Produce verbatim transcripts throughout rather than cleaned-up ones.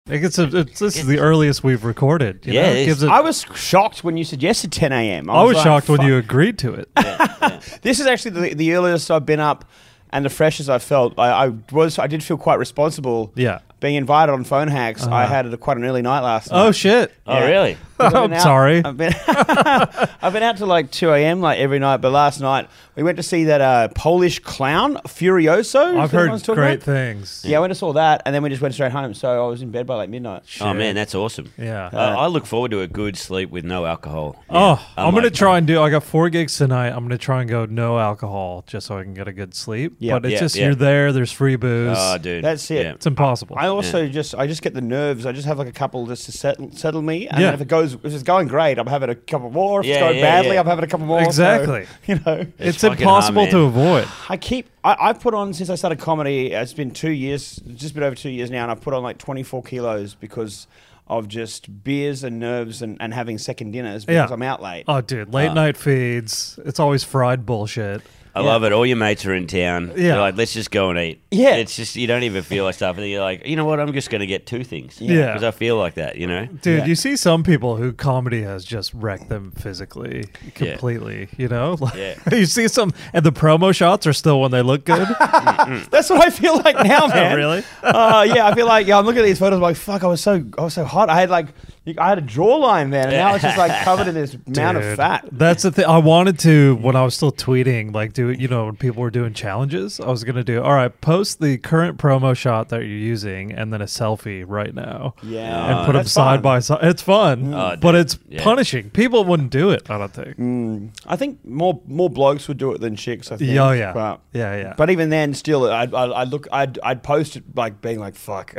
Like it's a, it's, this is the earliest we've recorded. You Yeah, know? it is. Gives it, I was shocked when you suggested ten a.m. I was like, shocked when fuck. you agreed to it. Yeah, yeah. This is actually the, the earliest I've been up, and the freshest I felt. I, I was, I did feel quite responsible. Yeah. Being invited on Phone Hacks, I had a, quite an early night last night. Oh shit! Oh, Yeah. really? I've I'm been out- sorry. I've been, I've been out to like two a.m. like every night, but last night we went to see that uh, Polish clown Furioso. I've Is that what I heard was talking great about? things. Yeah, I went and saw that, and then we just went straight home. So I was in bed by like midnight. Oh, man, that's awesome. Yeah. Uh, I look forward to a good sleep with no alcohol. Oh, Yeah. I'm gonna like- try and do. I got four gigs tonight. I'm gonna try and go no alcohol just so I can get a good sleep. Yeah. but it's Yeah, just yeah. you're there. There's free booze. Oh, dude. That's it. Yeah. it's impossible. I also just I just get the nerves. I just have like a couple just to settle settle me, and Yeah. then if it goes if it's going great, I'm having a couple more. If Yeah, it's going yeah, badly, yeah. I'm having a couple more. So, Exactly. you know, it's fucking impossible hard, to man. avoid. I keep I, I've put on since I started comedy. It's been two years, just a bit over two years now, and I've put on like twenty-four kilos because of just beers and nerves and, and having second dinners because Yeah. I'm out late. Oh, dude, late Uh, night feeds. It's always fried bullshit. I Yeah. love it. All your mates are in town. Yeah. You're like, let's just go and eat. Yeah. It's just, you don't even feel like stuff. And then you're like, you know what? I'm just going to get two things. Yeah. Because I feel like that, you know? Dude, Yeah. you see some people who comedy has just wrecked them physically, completely. You know, like, Yeah. you see some, and the promo shots are still when they look good. That's what I feel like now, man. Really? Uh, yeah, I feel like yeah. I'm looking at these photos, I'm like fuck. I was so I was so hot. I had like I had a jawline then, and now it's just like covered in this amount of Dude, fat. That's the thing. I wanted to when I was still tweeting, like do you know when people were doing challenges. I was gonna do all right. Post the current promo shot that you're using, and then a selfie right now. Yeah, And put them That's side fun. by side. It's fun, Oh, but dude. it's Yeah. punishing. People wouldn't do it. I don't think. Mm, I think more more blokes would do it than chicks. I think. Yeah, oh, yeah. But, Yeah, yeah. But even then, still, I'd, I'd, I'd look. I'd I'd post it like being like fuck.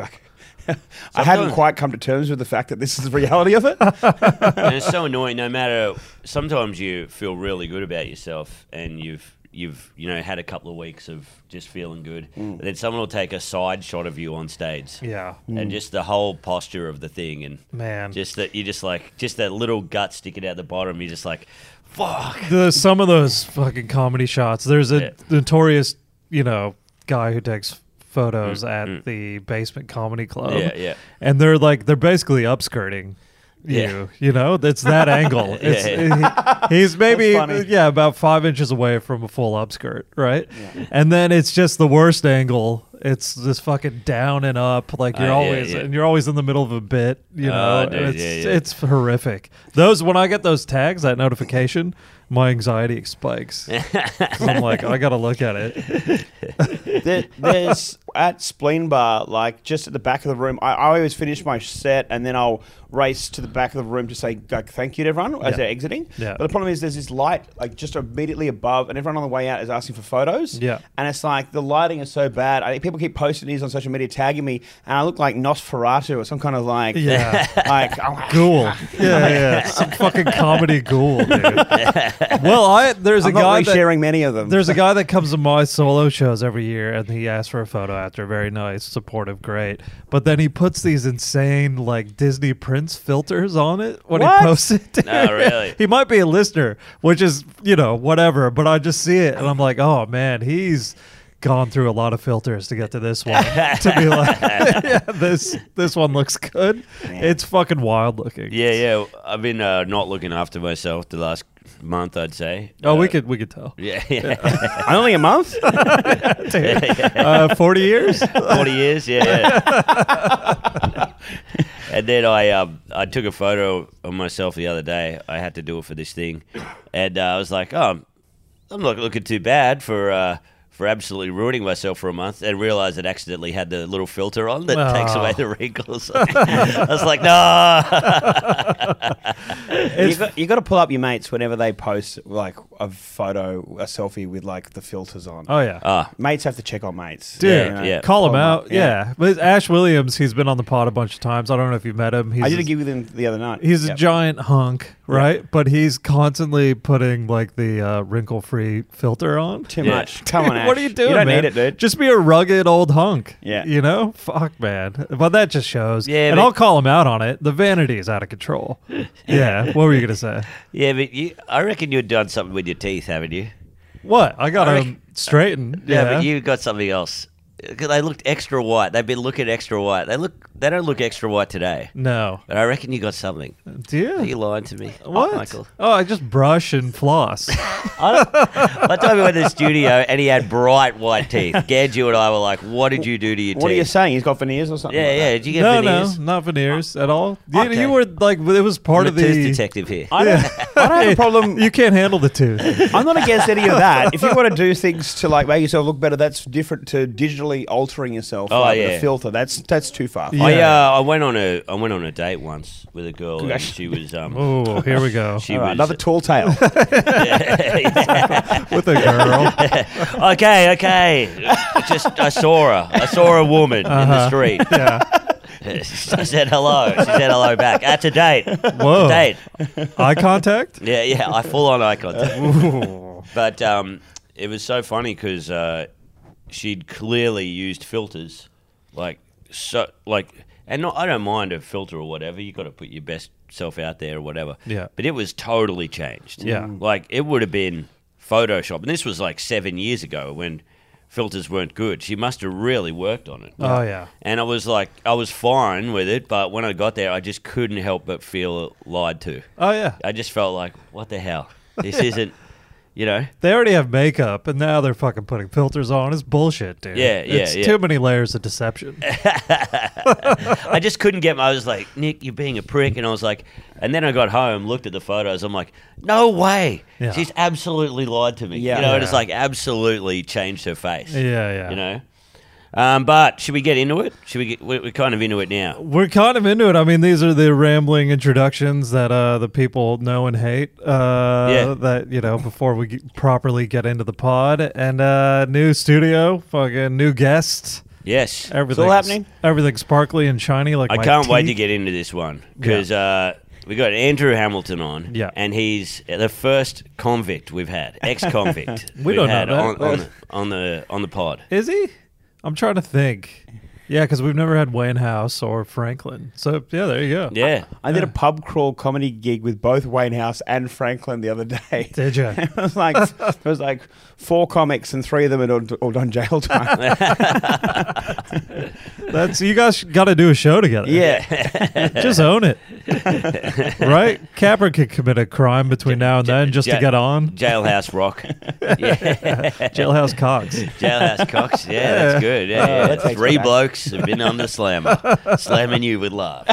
I hadn't Sometimes- quite come to terms with the fact that this is the reality of it. And it's so annoying. No matter, sometimes you feel really good about yourself, and you've you've you know had a couple of weeks of just feeling good. Mm. But then someone will take a side shot of you on stage, Yeah, and just the whole posture of the thing, and man. just that you just like just that little gut sticking out the bottom. You're just like, fuck. the some of those fucking comedy shots. There's a Yeah. notorious, you know, guy who takes photos Mm, at mm. the Basement Comedy Club. Yeah, yeah. And they're like they're basically upskirting you. Yeah. You know, it's that angle. It's, Yeah, he- he's maybe funny. yeah about five inches away from a full upskirt, right? And then it's just the worst angle. It's just fucking down and up, like you're Uh, yeah, always yeah. and you're always in the middle of a bit. You know, Oh, dude, it's yeah, yeah. it's horrific. Those when I get those tags, that notification, my anxiety spikes. 'Cause I'm like, I gotta look at it. there, there's at Spleen Bar, like just at the back of the room. I, I always finish my set and then I'll race to the back of the room to say like thank you to everyone as Yeah. they're exiting. Yeah. But the problem is there's this light like just immediately above, and everyone on the way out is asking for photos. Yeah. And it's like the lighting is so bad. I think people keep posting these on social media, tagging me, and I look like Nosferatu or some kind of like Yeah. like oh, Ghoul. Yeah, yeah. Some fucking comedy ghoul, dude. Well, I there's I'm a guy not that resharing many of them. there's a guy that comes to my solo shows every year, and he asks for a photo after. Very nice, supportive, great. But then he puts these insane like Disney Prince filters on it when What? he posts it. No, really? He might be a listener, which is you know whatever. But I just see it, and I'm like, oh man, he's gone through a lot of filters to get to this one to be like, yeah, this this one looks good. It's fucking wild looking. Yeah, yeah. I've been uh, not looking after myself the last month, I'd say. Oh, Uh, we could we could tell. Yeah, yeah. Only a month. Uh, Forty years. forty years, yeah. yeah. And then I um, I took a photo of myself the other day. I had to do it for this thing. And uh, I was like, oh, I'm not looking too bad for uh, for absolutely ruining myself for a month, and realized it accidentally had the little filter on that Oh. takes away the wrinkles. I was like, no. you got, you got to pull up your mates whenever they post like a photo, a selfie with like the filters on. Oh yeah. Ah, Mates have to check on mates. Dude, Yeah, You know? yeah. call him Call 'em out. up, Yeah. yeah. But Ash Williams, he's been on the pod a bunch of times. I don't know if you've met him. He's I did a, a gig with him the other night. he's a Yep. giant hunk, right? But he's constantly putting like the uh, wrinkle-free filter on. Too Yeah. much. Come on, Ash. What are you doing, You don't man? need it, dude. Just be a rugged old hunk. Yeah. You know? Fuck, man. But that just shows. Yeah, and but- I'll call him out on it. The vanity is out of control. Yeah. What were you going to say? yeah, but you, I reckon you've done something with your teeth, haven't you? What? I got I him reckon- straightened. Yeah, Yeah. but you got something else. 'cause they looked extra white. They've been looking extra white. They look. They don't look extra white today. No. But I reckon you got something. Do you? Are you lying to me? What? Michael? Oh, I just brush and floss. I told we went to the studio and he had bright white teeth. Gadju and I were like, "What did you do to your What teeth?" are you saying? He's got veneers or something? Yeah, like yeah. that? Did you get no, veneers? no, not veneers at all. You, Okay. you were like, it was part I'm of a tooth the. detective here. I don't, I don't have a problem. You can't handle the tooth. I'm not against any of that. If you want to do things to like make yourself look better, that's different to digitally altering yourself. Oh, like with yeah. a filter. That's that's too far. Yeah. I uh, I went on a I went on a date once with a girl. And Gosh. she was um. Oh, here we go. She All right, was another tall tale. With a girl. okay, okay. I just I saw her. I saw a woman in the Uh-huh. street. Yeah. She said hello. She said hello back. At a date. Whoa. Date. Eye contact? Yeah, yeah. I full on eye contact. Ooh. But um, it was so funny because uh, she'd clearly used filters, like so, like, and not, I don't mind a filter or whatever. You got to put your best self out there or whatever. Yeah. But it was totally changed. Yeah. Like it would have been Photoshop, and this was like seven years ago when filters weren't good. She must have really worked on it. Oh, yeah. And I was like, I was fine with it, but when I got there, I just couldn't help but feel lied to. Oh, yeah. I just felt like, what the hell? This isn't, you know? They already have makeup, and now they're fucking putting filters on. It's bullshit, dude. Yeah, yeah, It's yeah. too many layers of deception. I just couldn't get my, I was like, Nick, you're being a prick. And I was like, and then I got home, looked at the photos. I'm like, no way. Yeah. She's absolutely lied to me. Yeah. You know, Yeah. and it's like absolutely changed her face. Yeah, yeah. You know? Um, but should we get into it? Should we get, we're, we're kind of into it now. We're kind of into it. I mean, these are the rambling introductions that uh, the people know and hate. Uh, Yeah. That, you know, before we get, properly get into the pod. And uh, new studio, fucking new guest. Yes. Everything's happening? Everything's sparkly and shiny like I my can't wait to teeth. get into this one because uh, we got Andrew Hamilton on, Yeah. and he's the first convict we've had, ex-convict We we've don't know had that. on, on, the, on the on the pod. Is he? I'm trying to think. Yeah, because we've never had Wayne House or Franklin. So, yeah, there you go. Yeah, I did a pub crawl comedy gig with both Wayne House and Franklin the other day. Did you? It was like it was like four comics and three of them had all, all done jail time. That's you guys got to do a show together. yeah, Just own it. Right? Capper could commit a crime between now and then just Ja- to get on. Jailhouse Rock. Yeah, Jailhouse Cox. Jailhouse Cox. Yeah, that's good. Yeah, yeah. that takes Three me back. blokes have been on the slammer, slamming you with love.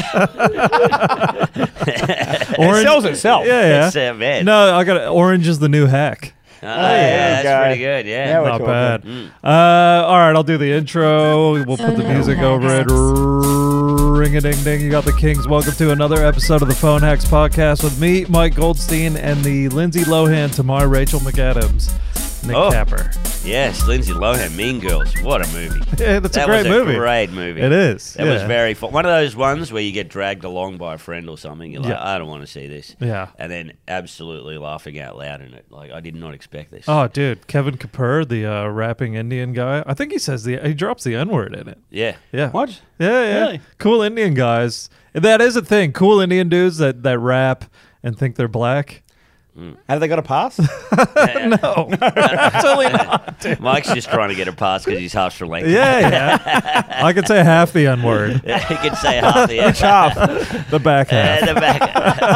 it sells itself. Yeah, yeah. It's, uh, man. No, I got Orange is the new hack. Oh, there yeah, you that's go. pretty good. Yeah. Now we're Not talking. bad. Mm. Uh, all right, I'll do the intro. We'll put the music over it. Ring a ding ding. You got the Kings. Welcome to another episode of the Phone Hacks Podcast with me, Mike Goldstein, and the Lindsay Lohan to my Rachel McAdams, Nick Oh. Capper. Yes, Lindsay Lohan, Mean Girls. What a movie. Yeah, that's that a great was a movie. great movie. It is. That yeah. was very fun. One of those ones where you get dragged along by a friend or something. You're like, Yeah. I don't want to see this. Yeah. And then absolutely laughing out loud in it. Like, I did not expect this. Oh, dude, Kevin Kapoor, the uh, rapping Indian guy. I think he says the he drops the N word in it. Yeah. Yeah. What? Yeah, yeah. Really? Cool Indian guys. That is a thing. Cool Indian dudes that, that rap and think they're black. Have they got a pass? No, absolutely not. dude. Mike's just trying to get a pass because he's half Sri Lankan. Yeah, yeah. I could say half the N word. he could say half the Which half? The back half. And the back.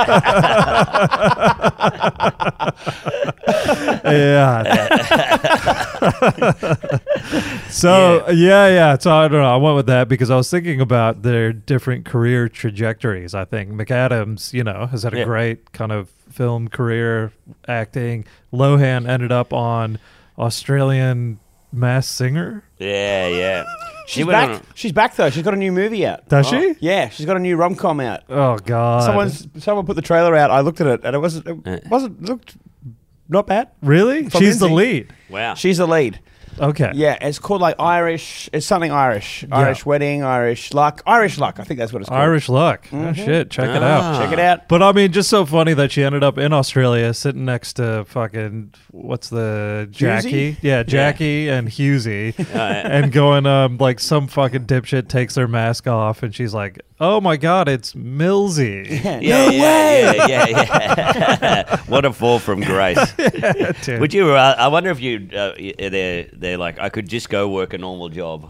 Yeah. So yeah. yeah, So I don't know. I went with that because I was thinking about their different career trajectories. I think McAdams, you know, has had a Yeah. great kind of film career, acting. Lohan ended up on Australian Masked Singer. Yeah, yeah. She's She went back. on a- She's back though. She's got a new movie out. Does she? Yeah, she's got a new rom com out. Oh God! Someone's someone put the trailer out. I looked at it and it wasn't Uh. it wasn't looked not bad. Really? From She's the Lindsay. lead. Wow. She's the lead. Okay. Yeah, it's called like Irish. It's something Irish. Irish wedding, Irish luck, Irish luck. I think that's what it's called. Irish Luck. Oh, shit. Check it Ah. out. Check it out. But I mean, just so funny that she ended up in Australia sitting next to fucking, what's the, Jackie? Yeah, Jackie and Husey. yeah. And going, um, like, some fucking dipshit takes their mask off and she's like, oh my God, it's Millsy. Yeah, Yeah, no yeah, way. yeah, yeah, yeah. What a fall from grace. Dude. Would you? Uh, I wonder if you. Uh, y- they're they're like, I could just go work a normal job.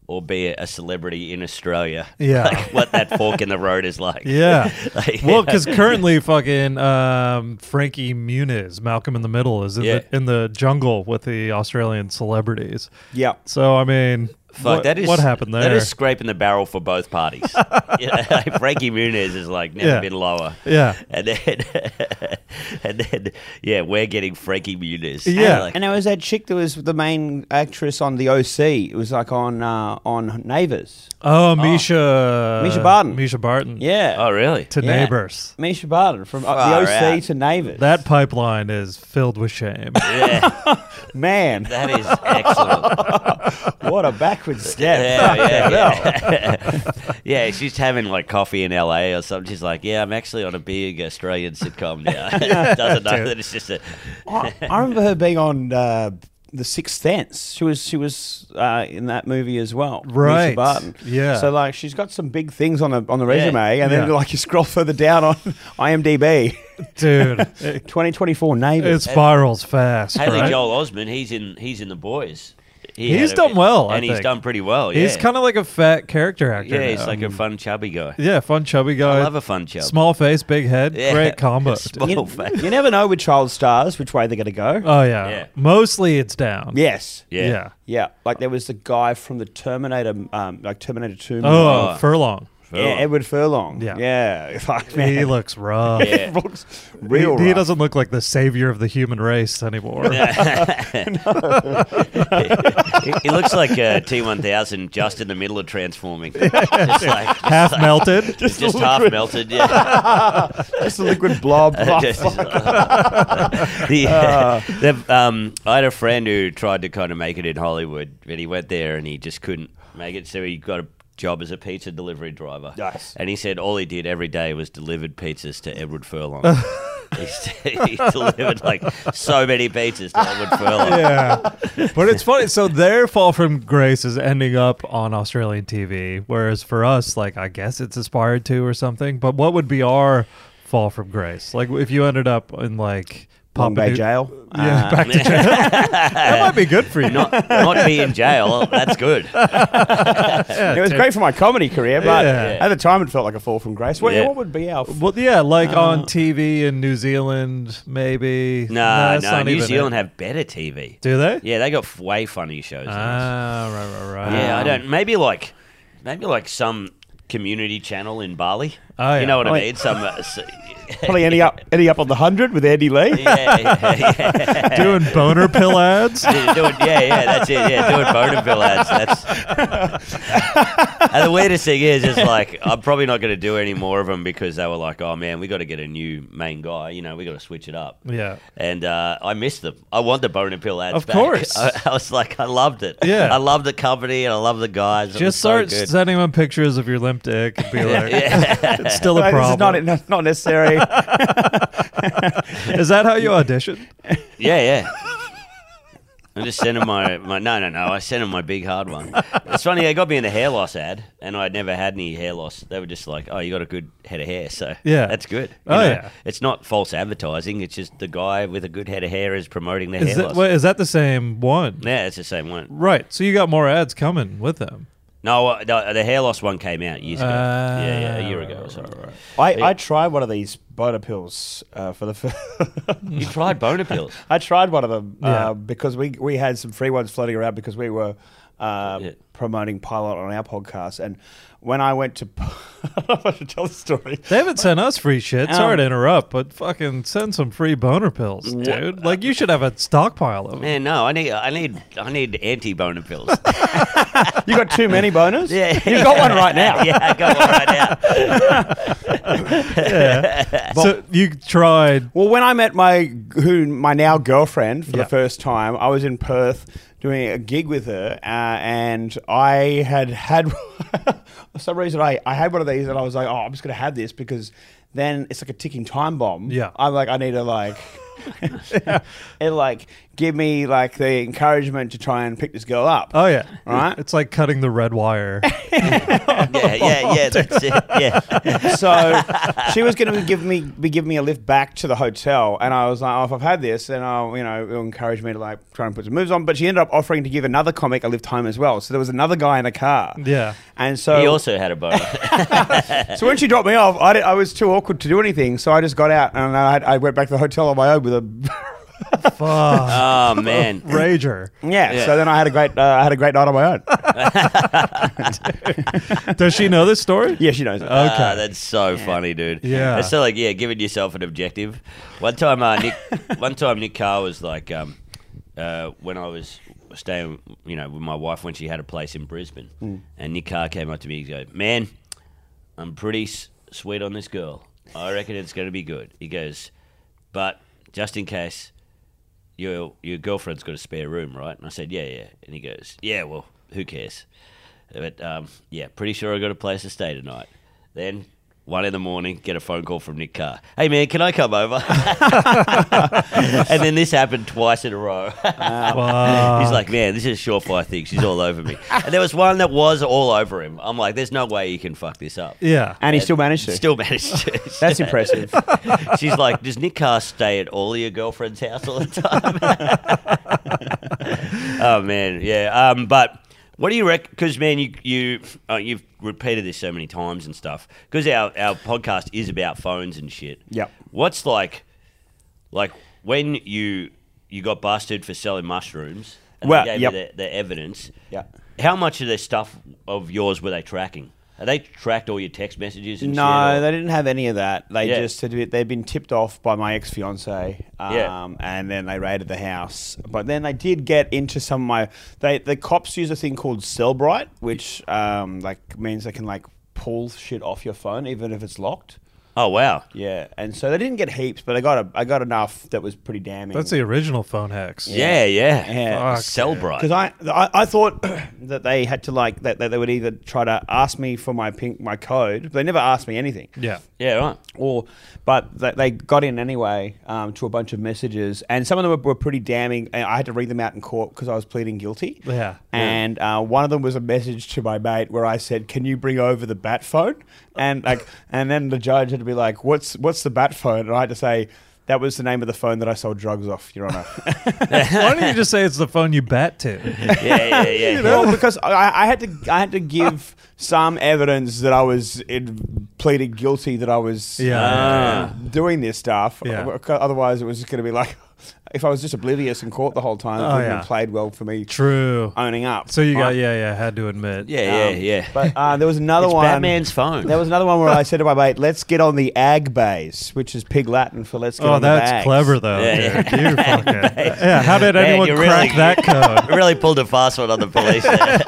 or be a celebrity in Australia. Yeah. Like what that fork in the road is like. Yeah. Like, Well, because currently fucking um, Frankie Muniz, Malcolm in the Middle, is in, Yeah. the, in the jungle with the Australian celebrities. Yeah. So, I mean, Fuck, what, that is, what happened there? That is scraping the barrel for both parties. You know, like Frankie Muniz is like never Yeah. been lower. Yeah. And then, and then, yeah, we're getting Frankie Muniz. Yeah. Like, And there was that chick that was the main actress on the O C. It was like on uh, on Neighbours. Oh, Misha. Misha Barton. Misha Barton. Yeah. oh, really? To Yeah. Neighbors. Misha Barton from uh, Far the O C out. to Neighbours. That pipeline is filled with shame. Yeah, man, that is excellent. what a backward step. Yeah, yeah, yeah. Yeah, she's having like coffee in L A or something. She's like, yeah, I'm actually on a big Australian sitcom now. Doesn't know that it's just a. I, I remember her being on uh, The Sixth Sense. She was she was uh, in that movie as well. Right. Misha Barton. Yeah. So like she's got some big things on the on the resume, and then Yeah. like you scroll further down on IMDb, Dude, it, twenty twenty-four it Neighbours. spirals fast. Haley right? Joel Osment, he's in he's in The Boys. He He's had a- done well, I and he's think. done pretty well. He's yeah. kind of like a fat character actor. yeah, he's now. like a fun chubby guy. Yeah, fun chubby guy. I love a fun chub. Small face, big head. Yeah. Great combo. Small dude. You, face. you never know with child stars which way they're going to go. Oh yeah. Yeah. Mostly it's down. yes. Yeah. Yeah. Yeah. Like there was the guy from the Terminator, um, like Terminator Two. Oh, Oh. Furlong. yeah, Edward Furlong. Yeah. Yeah. Like, He man, looks rough. Yeah. he looks real. he, he rough. doesn't look like the savior of the human race anymore. he, he looks like uh, T one thousand just in the middle of transforming. Just like Half melted. just, a half liquid. melted. Yeah. just a liquid blob. Oh, Just- fuck. the, the, um, I had a friend who tried to kind of make it in Hollywood, but he went there and he just couldn't make it. So he got a job as a pizza delivery driver. Nice. And he said all he did every day was delivered pizzas to Edward Furlong. He's, he delivered like so many pizzas to Edward Furlong. Yeah. But it's funny. So their Fall from Grace is ending up on Australian T V, whereas for us, like, I guess it's aspired to or something. But what would be our Fall from Grace? Like, if you ended up in, like, Long Bay New- jail. Yeah, Uh, back to jail. That might be good for you. Not, not be in jail. That's good. Yeah, it was dude. great for my comedy career, but Yeah. at the time it felt like a fall from grace. What, Yeah. what would be our? Well, yeah, like Uh, on T V in New Zealand, maybe. No, that's no. not New even Zealand it. have better T V. Do they? Yeah, they got f- way funny shows. than us. Ah, right, right, right. Yeah, I Um, don't. Maybe like, maybe like some community channel in Bali. Oh, yeah. You know what Oh, I yeah. mean? Some. Uh, s- Probably Eddie up, Eddie up on the hundred with Andy Lee. yeah, yeah, yeah. Doing boner pill ads. Yeah, doing, yeah, yeah, that's it. Yeah, doing boner pill ads. That's. And the weirdest thing is, is like I'm probably not going to do any more of them because they were like, "Oh man, we got to get a new main guy. You know, we got to switch it up." Yeah. And uh, I missed them. I want the boner pill ads. Of back. course. I, I was like, I loved it. Yeah. I love the company and I love the guys. It was Just so start good. sending them pictures of your limp dick and be like, Yeah. it's still a Like, this is problem. not not necessary. Is that how you audition? Yeah, yeah. I just sent him my, my no, no, no. I sent him my big hard one. It's funny. They got me in the hair loss ad, and I'd never had any hair loss. They were just like, "Oh, you got a good head of hair, so Yeah. that's good." You Oh, know, yeah. It's not false advertising. It's just the guy with a good head of hair is promoting the Is hair that, loss. wait, is that the same one? Yeah, it's the same one. Right. So you got more ads coming with them. No, uh, the, the hair loss one came out years ago. Ah, yeah, yeah, a year right, ago or right, something. right, I, I tried one of these boner pills uh, for the. F- You tried boner pills. I tried one of them Yeah. uh, because we we had some free ones floating around because we were uh, Yeah. promoting Pilot on our podcast, and when I went to, I don't know if I should tell the story. They haven't sent us free shit. Sorry Um, to interrupt, but fucking send some free boner pills, dude. Like, you should have a stockpile of them. Man, no, I need, I need, I need anti boner pills. You got too many boners. Yeah, You've got one right now. Yeah, I got one right now. Yeah. So you tried. Well, when I met my who my now girlfriend for Yeah. the first time, I was in Perth doing a gig with her, uh, and I had had for some reason I, I had one of these, and I was like, oh, I'm just gonna have this because then it's like a ticking time bomb. Yeah. I'm like, I need to like it like give me like the encouragement to try and pick this girl up. Oh yeah, Right? It's like cutting the red wire. yeah, yeah, yeah. That's it. Yeah. So she was going to give me be giving me a lift back to the hotel, and I was like, oh, if I've had this, then I'll you know it'll encourage me to like try and put some moves on. But she ended up offering to give another comic a lift home as well. So there was another guy in a car. Yeah. And so He also had a boner. so when she dropped me off, I, did, I was too awkward to do anything. So I just got out and I, had, I went back to the hotel on my own with a Fuck. Oh man. Rager. yeah, Yeah. So then I had a great uh, I had a great night on my own. Does she know this story? Yeah, she knows it. Okay. Ah, that's so funny, dude. Yeah. It's so like, yeah, giving yourself an objective. One time, uh, Nick, one time Nick Carr was like, um, uh, when I was staying, you know, with my wife when she had a place in Brisbane, Mm. and Nick Carr came up to me. He goes, "Man, I'm pretty s- sweet on this girl. I reckon it's going to be good." He goes, "But just in case, your your girlfriend's got a spare room, right?" And I said, "Yeah, yeah." And he goes, "Yeah, well, who cares?" But um, yeah, pretty sure I got a place to stay tonight. Then one in the morning, get a phone call from Nick Carr. "Hey man, can I come over?" And then this happened twice in a row. Wow. He's like, "Man, this is a surefire thing. She's all over me." And there was one that was all over him. I'm like, "There's no way you can fuck this up." Yeah. And he still managed to. Still managed to. That's impressive. She's like, "Does Nick Carr stay at all of your girlfriend's house all the time?" Oh man, yeah. Um, but what do you reckon? Because man, you you uh, you've repeated this so many times and stuff. Because our our podcast is about phones and shit. Yep. What's like, like when you you got busted for selling mushrooms and Well, they gave yep. you the, the evidence? Yeah. How much of their stuff of yours were they tracking? Have they tracked all your text messages and shit? No, or- they didn't have any of that. They Yeah. just had, they'd been tipped off by my ex fiance, um, Yeah. and then they raided the house. But then they did get into some of my. They the cops use a thing called Cellbrite, which um, like means they can like pull shit off your phone even if it's locked. Oh wow. Yeah, and so they didn't get heaps, but I got a, I got enough that was pretty damning. That's the original phone hex. Yeah, yeah. Yeah. Fuck, Cellbrite. Because I, I I thought that they had to like that, that they would either try to ask me for my pink my code, but they never asked me anything. Yeah. Yeah, right. Or, but they, they got in anyway um, to a bunch of messages, and some of them were, were pretty damning. And I had to read them out in court because I was pleading guilty. Yeah. And uh, one of them was a message to my mate where I said, "Can you bring over the bat phone?" And like, and then the judge had to be like, "What's what's the bat phone?" And I had to say, "That was the name of the phone that I sold drugs off, Your Honor." Why don't you just say it's the phone you bat to? Yeah, yeah, yeah. yeah. Well, because I, I had to, I had to give some evidence that I was in, pleaded guilty that I was Yeah. uh, doing this stuff. Yeah. Otherwise, it was just going to be like, if I was just oblivious in court the whole time, it Oh, wouldn't yeah. have played well for me True. owning up. So you got right? yeah yeah had to admit. Yeah, yeah, Um, yeah. But uh, there was another It's one. Batman's phone. There was another one where I said to my mate, "Let's get on the ag bays," which is pig Latin for "let's get Oh, on the that's bags." clever though. Yeah, dude. You fucking yeah. How did Man, anyone you crack really- that code? really pulled a fast one on the police there.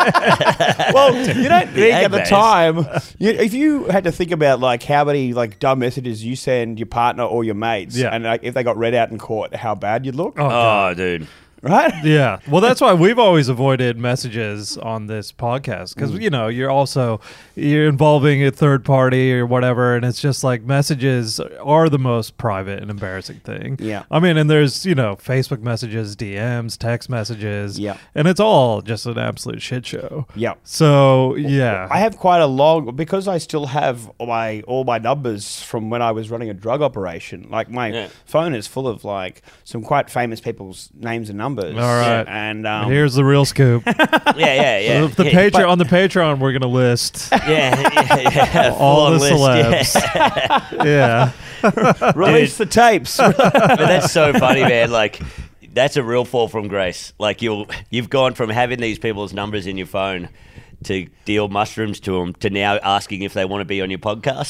Well, you don't think ag at the bays. time, you, if you had to think about like how many like dumb messages you send your partner or your mates, Yeah. and like if they got read out in court, how bad you'd look, Oh, God. Oh, dude. right? Yeah. Well, that's why we've always avoided messages on this podcast because, Mm. you know, you're also you're involving a third party or whatever. And it's just like messages are the most private and embarrassing thing. Yeah. I mean, and there's, you know, Facebook messages, D Ms, text messages. Yeah. And it's all just an absolute shit show. Yeah. So, yeah. I have quite a long because I still have my all my numbers from when I was running a drug operation. Like my Yeah. phone is full of like some quite famous people's names and numbers. All right. and um, Here's the real scoop. Yeah, yeah, yeah. the yeah, Patreon but- on the Patreon, we're gonna list yeah, yeah, yeah. all the Full-on list, celebs. yeah. Yeah. release the tapes. But that's so funny, man. Like, that's a real fall from grace. Like, you'll you've gone from having these people's numbers in your phone to deal mushrooms to them to now asking if they want to be on your podcast.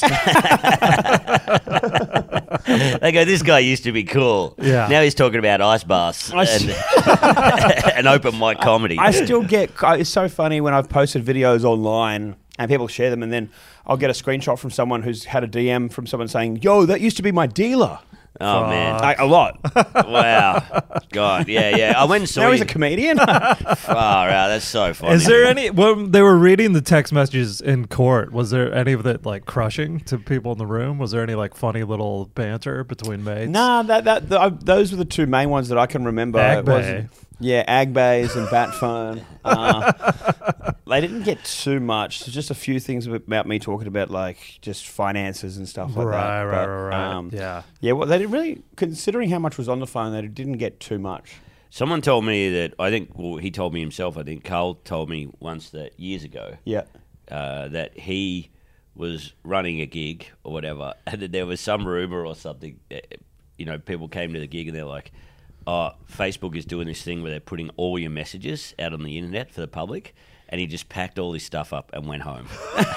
They go, "This guy used to be cool. Yeah. Now he's talking about ice baths I and, and open mic comedy." I still get. It's so funny when I've posted videos online and people share them, and then I'll get a screenshot from someone who's had a D M from someone saying, "Yo, that used to be my dealer." Oh, man. Like, a lot. Wow. God, yeah, yeah. I went and saw Now you. he's a comedian. Far out. That's so funny. Is there any when they were reading the text messages in court? Was there any of it like crushing to people in the room? Was there any like funny little banter between mates? Nah, that that the, I, those were the two main ones that I can remember. It Agbay. wasn't- Yeah, Agbays and Batphone. Uh, they didn't get too much. There's just a few things about me talking about like just finances and stuff like right, that. right, But, right, right. um, yeah. Yeah, well, they didn't really, considering how much was on the phone, they didn't get too much. Someone told me that, I think, well, he told me himself, I think Carl told me once that years ago, Yeah. uh, that he was running a gig or whatever, and that there was some rumor or something, uh, you know, people came to the gig and they're like, oh, Facebook is doing this thing where they're putting all your messages out on the internet for the public, and he just packed all his stuff up and went home.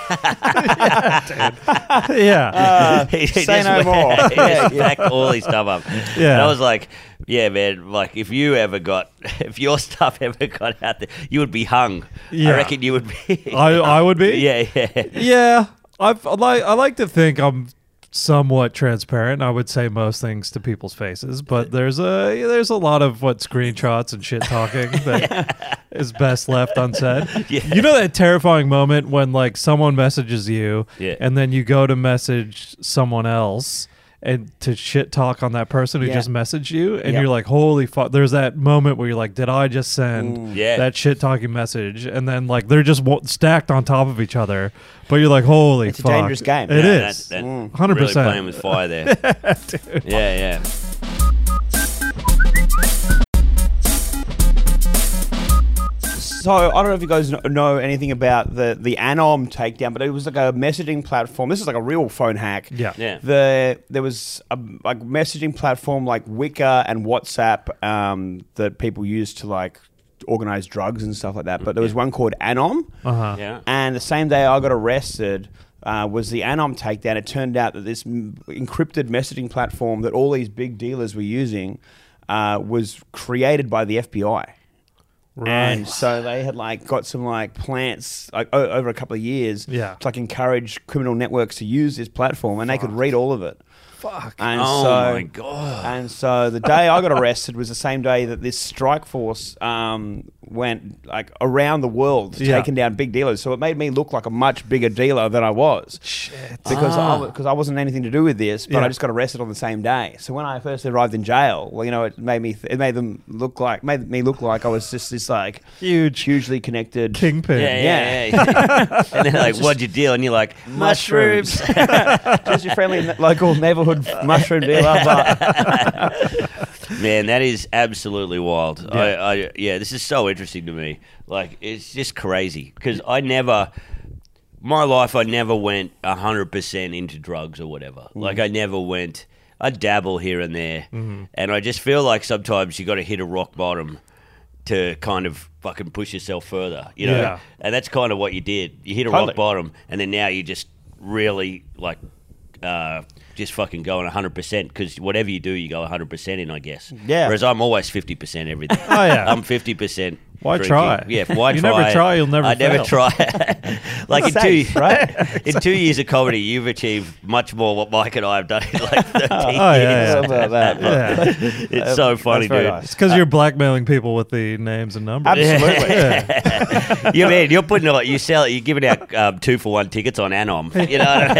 yeah. Uh, He say just no went- more. He Yeah, just yeah. packed all his stuff up. Yeah. And I was like, yeah, man, like if you ever got, if your stuff ever got out there, you would be hung. Yeah. I reckon you would be. I I would be. yeah, yeah. Yeah, I've, I like I like to think I'm somewhat transparent. I would say most things to people's faces, but there's a there's a lot of what screenshots and shit talking that is best left unsaid. Yeah. You know that terrifying moment when like someone messages you, Yeah. and then you go to message someone else. And to shit talk on that person who Yeah. just messaged you, and Yep. you're like, "Holy fuck!" There's that moment where you're like, "Did I just send Mm. Yeah. that shit talking message?" And then like they're just w- stacked on top of each other, but you're like, "Holy It's a fuck!" dangerous game. It Yeah, is that- that Mm. one hundred Really percent. playing with fire there. Yeah, yeah. So I don't know if you guys kn- know anything about the the Anom takedown, but it was like a messaging platform. This is like a real phone hack. Yeah. Yeah. The there was a like messaging platform like Wicker and WhatsApp um, that people use to like organize drugs and stuff like that. But there was one called Anom, Uh huh. Yeah. and the same day I got arrested. Uh, was the Anom takedown. It turned out that this m- encrypted messaging platform that all these big dealers were using uh, was created by the F B I. And so they had like got some like plants like o- over a couple of years Yeah. to like encourage criminal networks to use this platform, and they could read all of it. Fuck. And Oh so, my God. And so the day I got arrested was the same day that this strike force um, went like around the world, Yeah. taking down big dealers. So it made me look like a much bigger dealer than I was. Shit. Because Ah. I, because I wasn't anything to do with this, but Yeah. I just got arrested on the same day. So when I first arrived in jail, well, you know, it made me th- it made them look like made me look like I was just this like Huge hugely connected kingpin. Yeah, yeah, yeah. And they're like, what'd you deal? And you're like, mushrooms. Just your friendly n- local neighborhood mushroom dealer. But Man, that is absolutely wild. Yeah. I, I, yeah, this is so interesting to me. Like, it's just crazy because I never, my life, I never went one hundred percent into drugs or whatever. Like, I never went, I dabble here and there. And I just feel like sometimes you got to hit a rock bottom to kind of fucking push yourself further, you know? Yeah. And that's kind of what you did. You hit a Totally. rock bottom, and then now you just really, like, uh, just fucking going one hundred percent because whatever you do, you go one hundred percent in, I guess. Yeah. Whereas I'm always fifty percent everything. Oh, yeah. I'm fifty percent. Why drinking. try? Yeah, why You try? never try, you'll never I never fail. try. Like in Safe, two, right? in two years of comedy, you've achieved much more what Mike and I have done in like thirteen Oh, yeah, years. yeah. about that. Yeah. It's so funny, very dude. nice. It's because you're blackmailing people with the names and numbers. Absolutely. Yeah. You mean you're putting like you sell you're giving out um, two for one tickets on Anom. You know what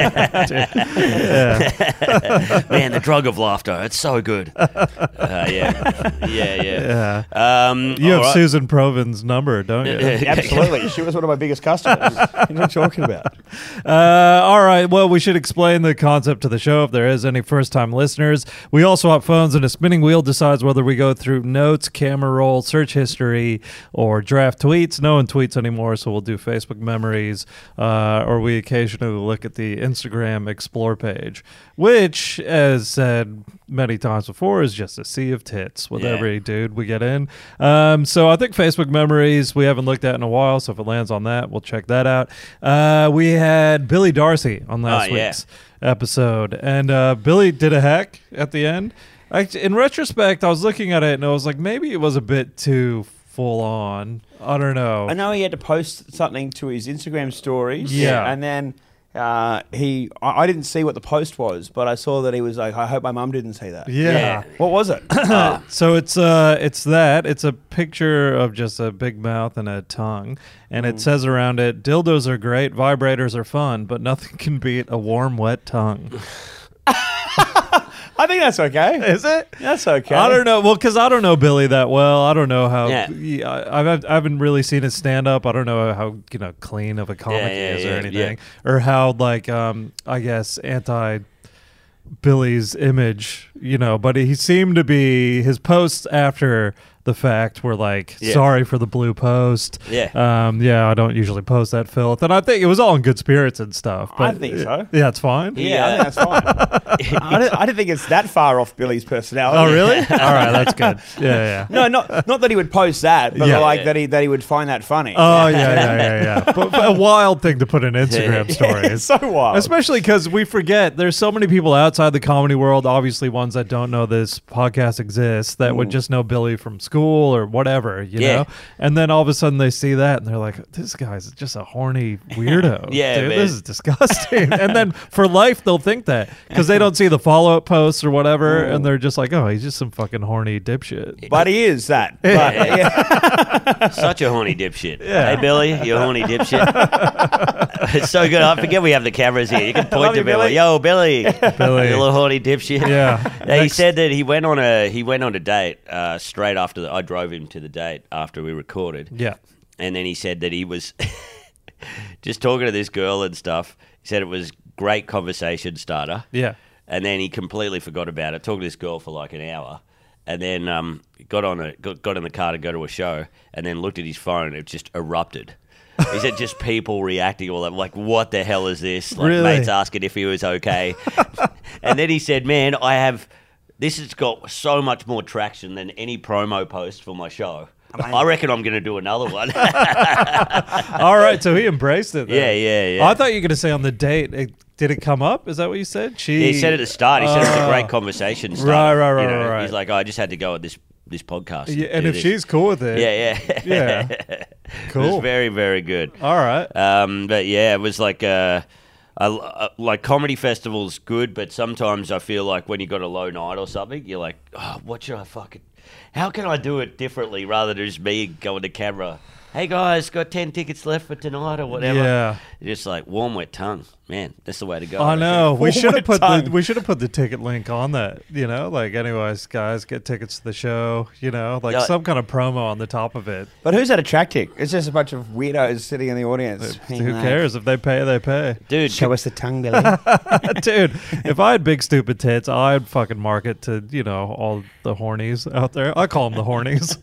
I mean? Man, the drug of laughter. It's so good. Uh, yeah, yeah, yeah. Yeah. Um, You have all right. Susan Proven's number, don't you? Absolutely. She was one of my biggest customers. What are you talking about? Uh, all right. Well, we should explain the concept of the show if there is any first-time listeners. We all swap phones, and a spinning wheel decides whether we go through notes, camera roll, search history, or draft tweets. No one tweets anymore, so we'll do Facebook memories, uh, or we occasionally look at the Instagram Explore page, which, as said many times before, is just a sea of tits with Yeah. every dude we get in. Um, so I think Facebook memories we haven't looked at in a while, so if it lands on that, we'll check that out. Uh, we had Billy Darcy on last Oh, yeah. week's episode, and uh, Billy did a hack at the end. I, in retrospect, I was looking at it and I was like, maybe it was a bit too full on. I don't know. I know he had to post something to his Instagram stories. Yeah. And then Uh, he, I, I didn't see what the post was, but I saw that he was like, I hope my mum didn't see that. Yeah. Yeah. What was it? So it's uh it's that it's a picture of just a big mouth and a tongue, and it says around it, dildos are great, vibrators are fun, but nothing can beat a warm wet tongue. I think that's okay. Is it? That's okay. I don't know. Well, because I don't know Billy that well. I don't know how. Yeah. Yeah, I, I've, I haven't really seen his stand up. I don't know how you know clean of a comic Yeah, he yeah, is yeah, or anything, yeah. or how like um I guess anti Billy's image. You know, but he seemed to be his posts after the fact were like, Yeah. sorry for the blue post. Yeah. Um. Yeah, I don't usually post that filth, and I think it was all in good spirits and stuff. I But think so. Yeah, it's fine. Yeah, I think that's fine. I, didn't, I didn't think it's that far off Billy's personality. Oh, really? All right, that's good. Yeah, yeah. No, not not that he would post that, but Yeah. like that he that he would find that funny. Oh yeah, yeah, yeah, yeah. But, but a wild thing to put in Instagram stories. It's so wild. Especially because we forget there's so many people outside the comedy world, obviously ones that don't know this podcast exists, that would just know Billy from school or whatever, you Yeah. know? And then all of a sudden they see that and they're like, this guy's just a horny weirdo. Yeah, dude, man. this is disgusting. And then for life they'll think that because they don't see the follow-up posts or whatever, and they're just like, oh, he's just some fucking horny dipshit. But he is that. But, yeah. Such a horny dipshit. Yeah. Hey, Billy, you horny dipshit. It's so good. I forget we have the cameras here. You can point Love to you, Billy. Billy. Yo, Billy. Billy. You little horny dipshit. Yeah. Yeah, he Next- said that he went on a he went on a date uh, straight after the, I drove him to the date after we recorded. Yeah. And then he said that he was just talking to this girl and stuff. He said it was great conversation starter. Yeah. And then he completely forgot about it. Talked to this girl for like an hour, and then um, got on a got, got in the car to go to a show, and then looked at his phone. It just erupted. He said just people reacting all that, like, what the hell is this? Like Really? mates asking if he was okay. And then he said, man, I have this has got so much more traction than any promo post for my show. I reckon I'm going to do another one. All right, so he embraced it. Then. Yeah, yeah, yeah. Oh, I thought you were going to say on the date. It, did it come up? Is that what you said? She. Yeah, he said at the start. He said it was a Uh, great conversation starter. right, right, right, You know, right, right. He's like, oh, I just had to go at this this podcast. Yeah, and do if this. she's cool with it. Yeah, yeah. Yeah. It Cool. was very, very good. All right. Um, but yeah, it was like uh, I, uh, like comedy festivals good, but sometimes I feel like when you got a low night or something, you're like, oh, what should I fucking? How can I do it differently rather than just me going to camera? Hey guys, got ten tickets left for tonight or whatever. Yeah. You're just like warm wet tongue, man. That's the way to go. I know. We Warm should have wet put the tongue. we should have put the ticket link on that. You know, like anyways, guys, get tickets to the show. You know, like Yeah. some kind of promo on the top of it. But who's that attracting? It's just a bunch of weirdos sitting in the audience. Who cares if they pay? They pay. Dude, Show us the tongue, Billy. Dude, if I had big stupid tits, I'd fucking market to, you know, all the hornies out there. I call them the hornies.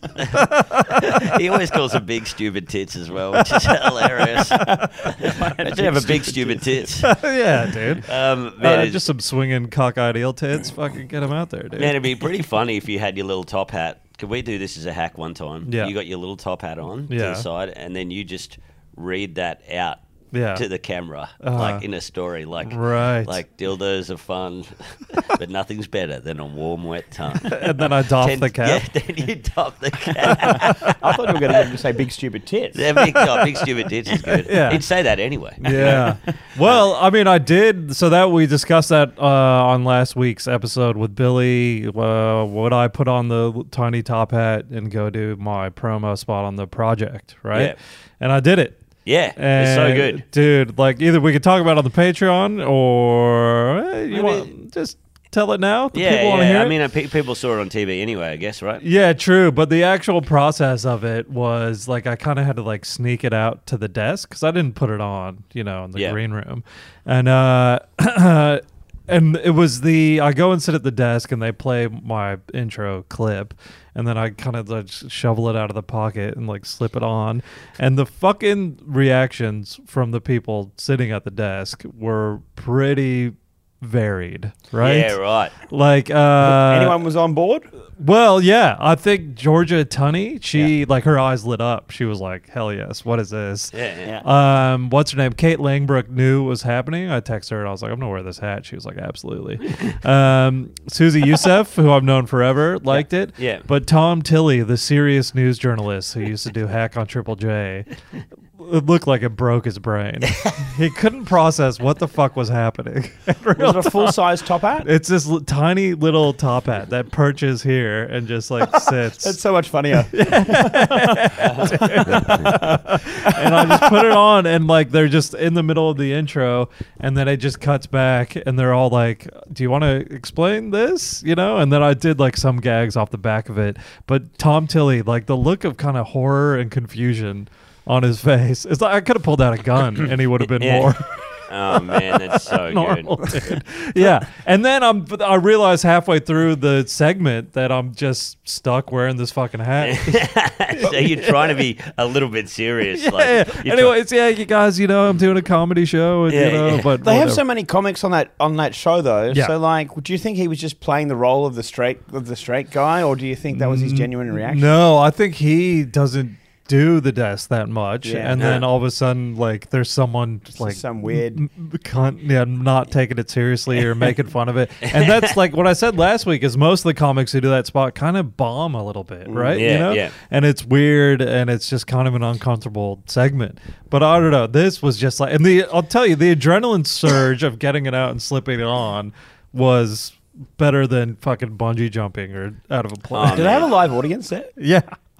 he always calls them big stupid tits as well, which is hilarious. Imagine have a big stupid tits. Yeah, dude. Um, man, Uh, it- just some swinging cockeyed eel tits. Fucking get them out there, dude. man, it'd be pretty funny if you had your little top hat. Could we do this as a hack one time? Yeah. You got your little top hat on to Yeah. the side, and then you just read that out Yeah. to the camera, Uh-huh. like in a story, like Right. like dildos are fun, but nothing's better than a warm, wet tongue. And then I doff Ten- the cap. Yeah, then you top the cap. I thought you were going to get him to say big stupid tits. yeah, big, oh, big stupid tits is good. Yeah. He'd say that anyway. Yeah. Well, I mean, I did. So that we discussed that uh, on last week's episode with Billy. Uh, would I put on the tiny top hat and go do my promo spot on the project, right? Yeah. And I did it. Yeah, And it's so good. dude. Like either we could talk about it on the Patreon, or eh, you Maybe- want just tell it now. The Yeah, people want to yeah. hear I it? mean, uh, pe- people saw it on T V anyway, I guess, right? Yeah, true. But the actual process of it was like I kind of had to like sneak it out to the desk because I didn't put it on, you know, in the Yeah. green room, and uh, and it was the I go and sit at the desk and they play my intro clip, and then I kind of like shovel it out of the pocket and like slip it on, and the fucking reactions from the people sitting at the desk were pretty varied, right? Yeah, right. Like uh, Anyone was on board? well, yeah, I think Georgia Tunney, she like her eyes lit up. She was like, "Hell yes, what is this?" Yeah, yeah. Um, what's her name? Kate Langbrook knew it was happening. I texted her and I was like, "I'm gonna wear this hat." She was like, "Absolutely." um, Susie Youssef, who I've known forever, liked it. Yeah. But Tom Tilley, the serious news journalist who used to do Hack on Triple J, it looked like it broke his brain. He couldn't process what the fuck was happening. Was it a full size top hat? It's this l- tiny little top hat that perches here and just like sits. That's so much funnier. And I just put it on, and like they're just in the middle of the intro, and then it just cuts back, and they're all like, "Do you want to explain this?" You know? And then I did like some gags off the back of it, but Tom Tilley, like the look of kind of horror and confusion on his face, it's like I could have pulled out a gun, and he would have been Yeah. more. Oh man, that's so normal, good. dude. Yeah, and then I'm I realized halfway through the segment that I'm just stuck wearing this fucking hat. So you're trying to be a little bit serious. Yeah, like, yeah. you're Anyways, yeah, you guys, you know, I'm doing a comedy show, and Yeah, you know, yeah. but They have whatever. so many comics on that on that show though. Yeah. So like, do you think he was just playing the role of the straight of the straight guy, or do you think that was his genuine reaction? No, I think he doesn't do the desk that much, Yeah. and then Yeah. all of a sudden, like, there's someone like some weird- m- m- cunt, yeah, not taking it seriously or making fun of it, and that's like what I said last week. Is most of the comics who do that spot kind of bomb a little bit, right? Yeah, you know, yeah. and it's weird, and it's just kind of an uncomfortable segment. But I don't know. This was just like, and the I'll tell you, the adrenaline surge of getting it out and slipping it on was better than fucking bungee jumping or out of a plane. Oh, Did they have a live audience there? Yeah.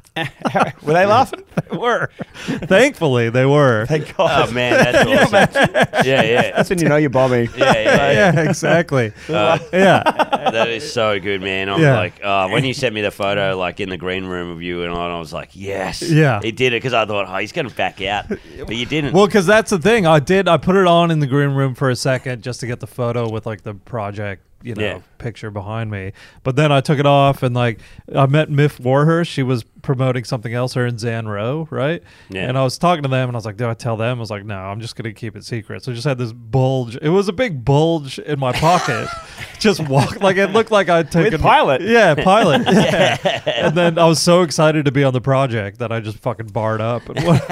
Were they laughing? They were. Thankfully, they were. Thank God. Oh man, that's awesome. Yeah, yeah, That's when you know you're bombing. yeah, yeah. Yeah, exactly. Uh, Yeah. that is so good, man. I'm Yeah. like, uh, when you sent me the photo, like in the green room of you, and I was like, yes, Yeah. he did it, because I thought, oh, he's going to back out, but you didn't. Well, because that's the thing. I did. I put it on in the green room for a second just to get the photo with like the project, you know, Yeah. picture behind me. But then I took it off, and like I met Miff Warhurst. She was promoting something else, her and Zan Rowe, right? Yeah. And I was talking to them, and I was like, "Do I tell them?" I was like, "No, I'm just gonna keep it secret." So I just had this bulge. It was a big bulge in my pocket. Just walk like it looked like I'd taken With Pilot. Yeah, Pilot. Yeah. And then I was so excited to be on the project that I just fucking barred up. And what,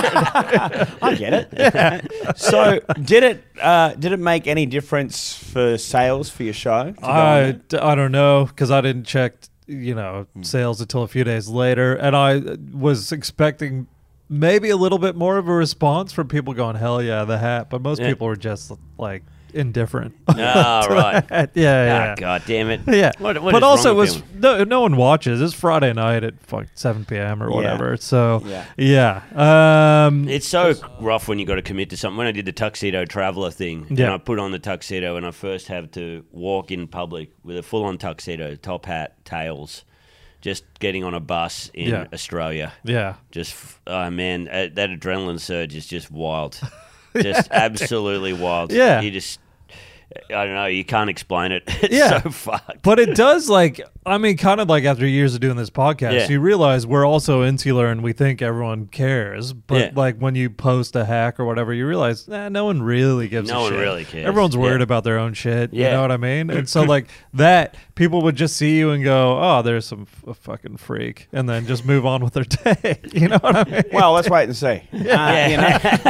I get it. So did it? Uh, did it make any difference for sales for your show? to go on I, it? d- I don't know because I didn't check, you know, sales until a few days later, and I uh, was expecting maybe a little bit more of a response from people going, "Hell yeah, the hat," but most Yeah. people were just like indifferent. Oh, right. yeah, yeah. Ah, God damn it. Yeah, What, what but is also it wrong with was him? no, no one watches. It's Friday night at fuck seven p.m. or Yeah. whatever. So Yeah. yeah, um, It's so rough when you got to commit to something. When I did the tuxedo traveler thing, Yeah. and I put on the tuxedo, and I first have to walk in public with a full-on tuxedo, top hat, tails, just getting on a bus in Yeah. Australia. yeah. Just, f- oh man, uh, that adrenaline surge is just wild. Just absolutely wild. Yeah. You just, I don't know, you can't explain it. It's Yeah. so fucked. But it does, like, I mean, kind of like after years of doing this podcast, Yeah. you realize we're also insular and we think everyone cares. But, Yeah. like, when you post a hack or whatever, you realize, nah, no one really gives No a one shit. really cares. Everyone's worried Yeah. about their own shit. You Yeah. know what I mean? And so, like, that, people would just see you and go, oh, there's some f- fucking freak. And then just move on with their day. You know what I mean? Well, let's wait and see. Uh, you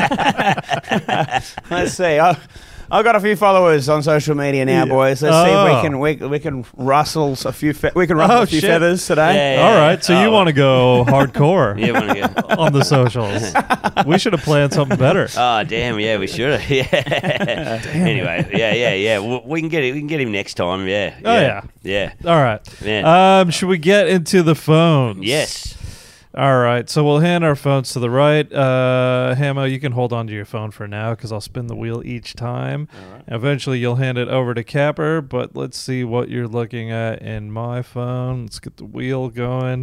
know? Let's see. I, I've got a few followers on social media now, Yeah. boys. Let's see if Oh. we can we, we can rustle a few fe- we can ruffle Oh, a few shit. feathers today. Yeah. All right. So you Oh. want to go hardcore You want to go? on the socials. We should have planned something better. Oh damn! Yeah, we should have. Yeah. Anyway, yeah, yeah, yeah. We, we can get it. We can get him next time. Yeah. Oh, yeah. Yeah. All right. Man. Um, should we get into the phones? Yes. All right. So we'll hand our phones to the right. Uh, Hamo, you can hold on to your phone for now because I'll spin the wheel each time. All right. Eventually, you'll hand it over to Capper, but let's see what you're looking at in my phone. Let's get the wheel going.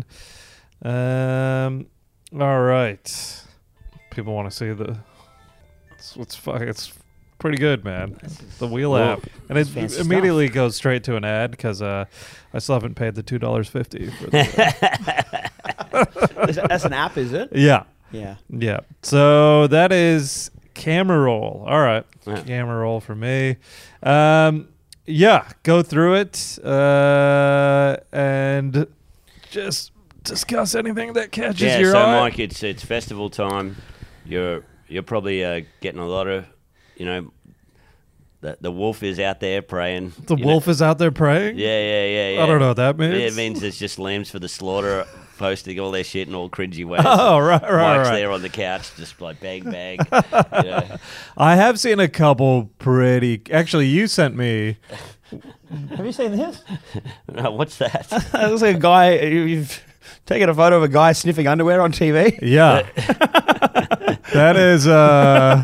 Um, all right. People want to see the. It's, it's fuck. It's pretty good, man. The wheel Whoa. app, and it Fancy immediately goes straight to an ad because uh, I still haven't paid the two dollars fifty for the. Is that- That's an app, is it? Yeah. Yeah. Yeah. So that is camera roll. All right. Yeah. Camera roll for me. Um, yeah. Go through it uh, and just discuss anything that catches Yeah. your So, eye. Mike, it's it's festival time. You're you're probably uh, getting a lot of, you know, the the wolf is out there praying. the you wolf is out there praying? Know? Yeah, yeah, yeah, yeah. I don't know what that means. Yeah, it means there's just lambs for the slaughter posting all their shit in all cringy ways. Oh, right, right, Mike's right. there on the couch, just like bang, bang. you know. I have seen a couple pretty. Actually, you sent me. Have you seen this? No, what's that? It looks like a guy. you- You've taken a photo of a guy sniffing underwear on T V. Yeah, that is. Uh...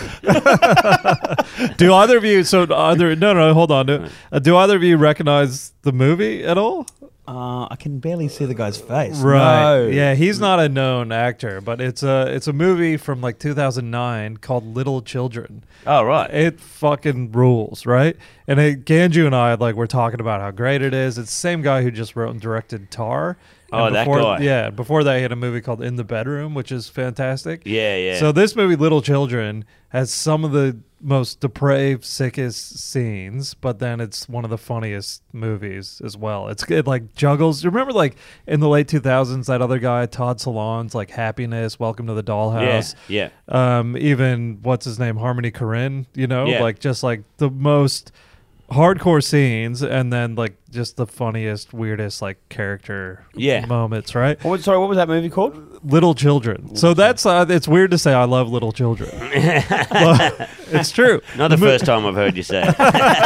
do either of you? So either no, no. Hold on. Do, uh, do either of you recognize the movie at all? Uh, I can barely see the guy's face. Right. No. Yeah, he's not a known actor, but it's a it's a movie from like two thousand nine called Little Children. Oh, right. It fucking rules, right? And it, Ganju and I like were talking about how great it is. It's the same guy who just wrote and directed Tar. And Oh, that before, guy. Yeah, before that he had a movie called In the Bedroom, which is fantastic. Yeah, yeah. So this movie, Little Children, has some of the most depraved, sickest scenes, but then it's one of the funniest movies as well. It's it like juggles. You remember like in the late two thousands, that other guy, Todd Solondz, like Happiness, Welcome to the Dollhouse. Yeah, Um, even what's his name, Harmony Korine, you know, Yeah. like just like the most hardcore scenes, and then like just the funniest, weirdest like character Yeah. moments, right? What was, sorry, what was that movie called? Little Children. So that's uh, it's weird to say I love little children. Well, it's true. Not the first time I've heard you say it.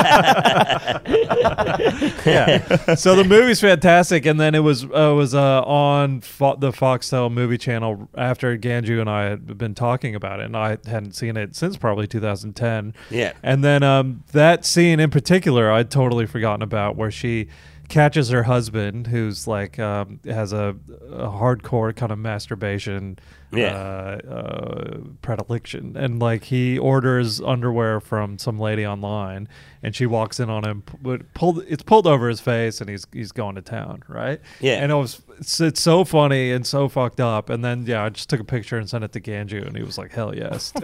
Yeah. So the movie's fantastic, and then it was uh, was uh, on Fo- the Foxtel movie channel after Ganju and I had been talking about it, and I hadn't seen it since probably two thousand ten. Yeah. And then um, that scene in particular, I'd totally forgotten about, where she catches her husband, who's like um, has a, a hardcore kind of masturbation Yeah. uh, uh, predilection, and like he orders underwear from some lady online, and she walks in on him, pu- pulled it's pulled over his face, and he's he's going to town, right? Yeah. And it was it's, it's so funny and so fucked up, and then yeah, I just took a picture and sent it to Ganju, and he was like, hell yes.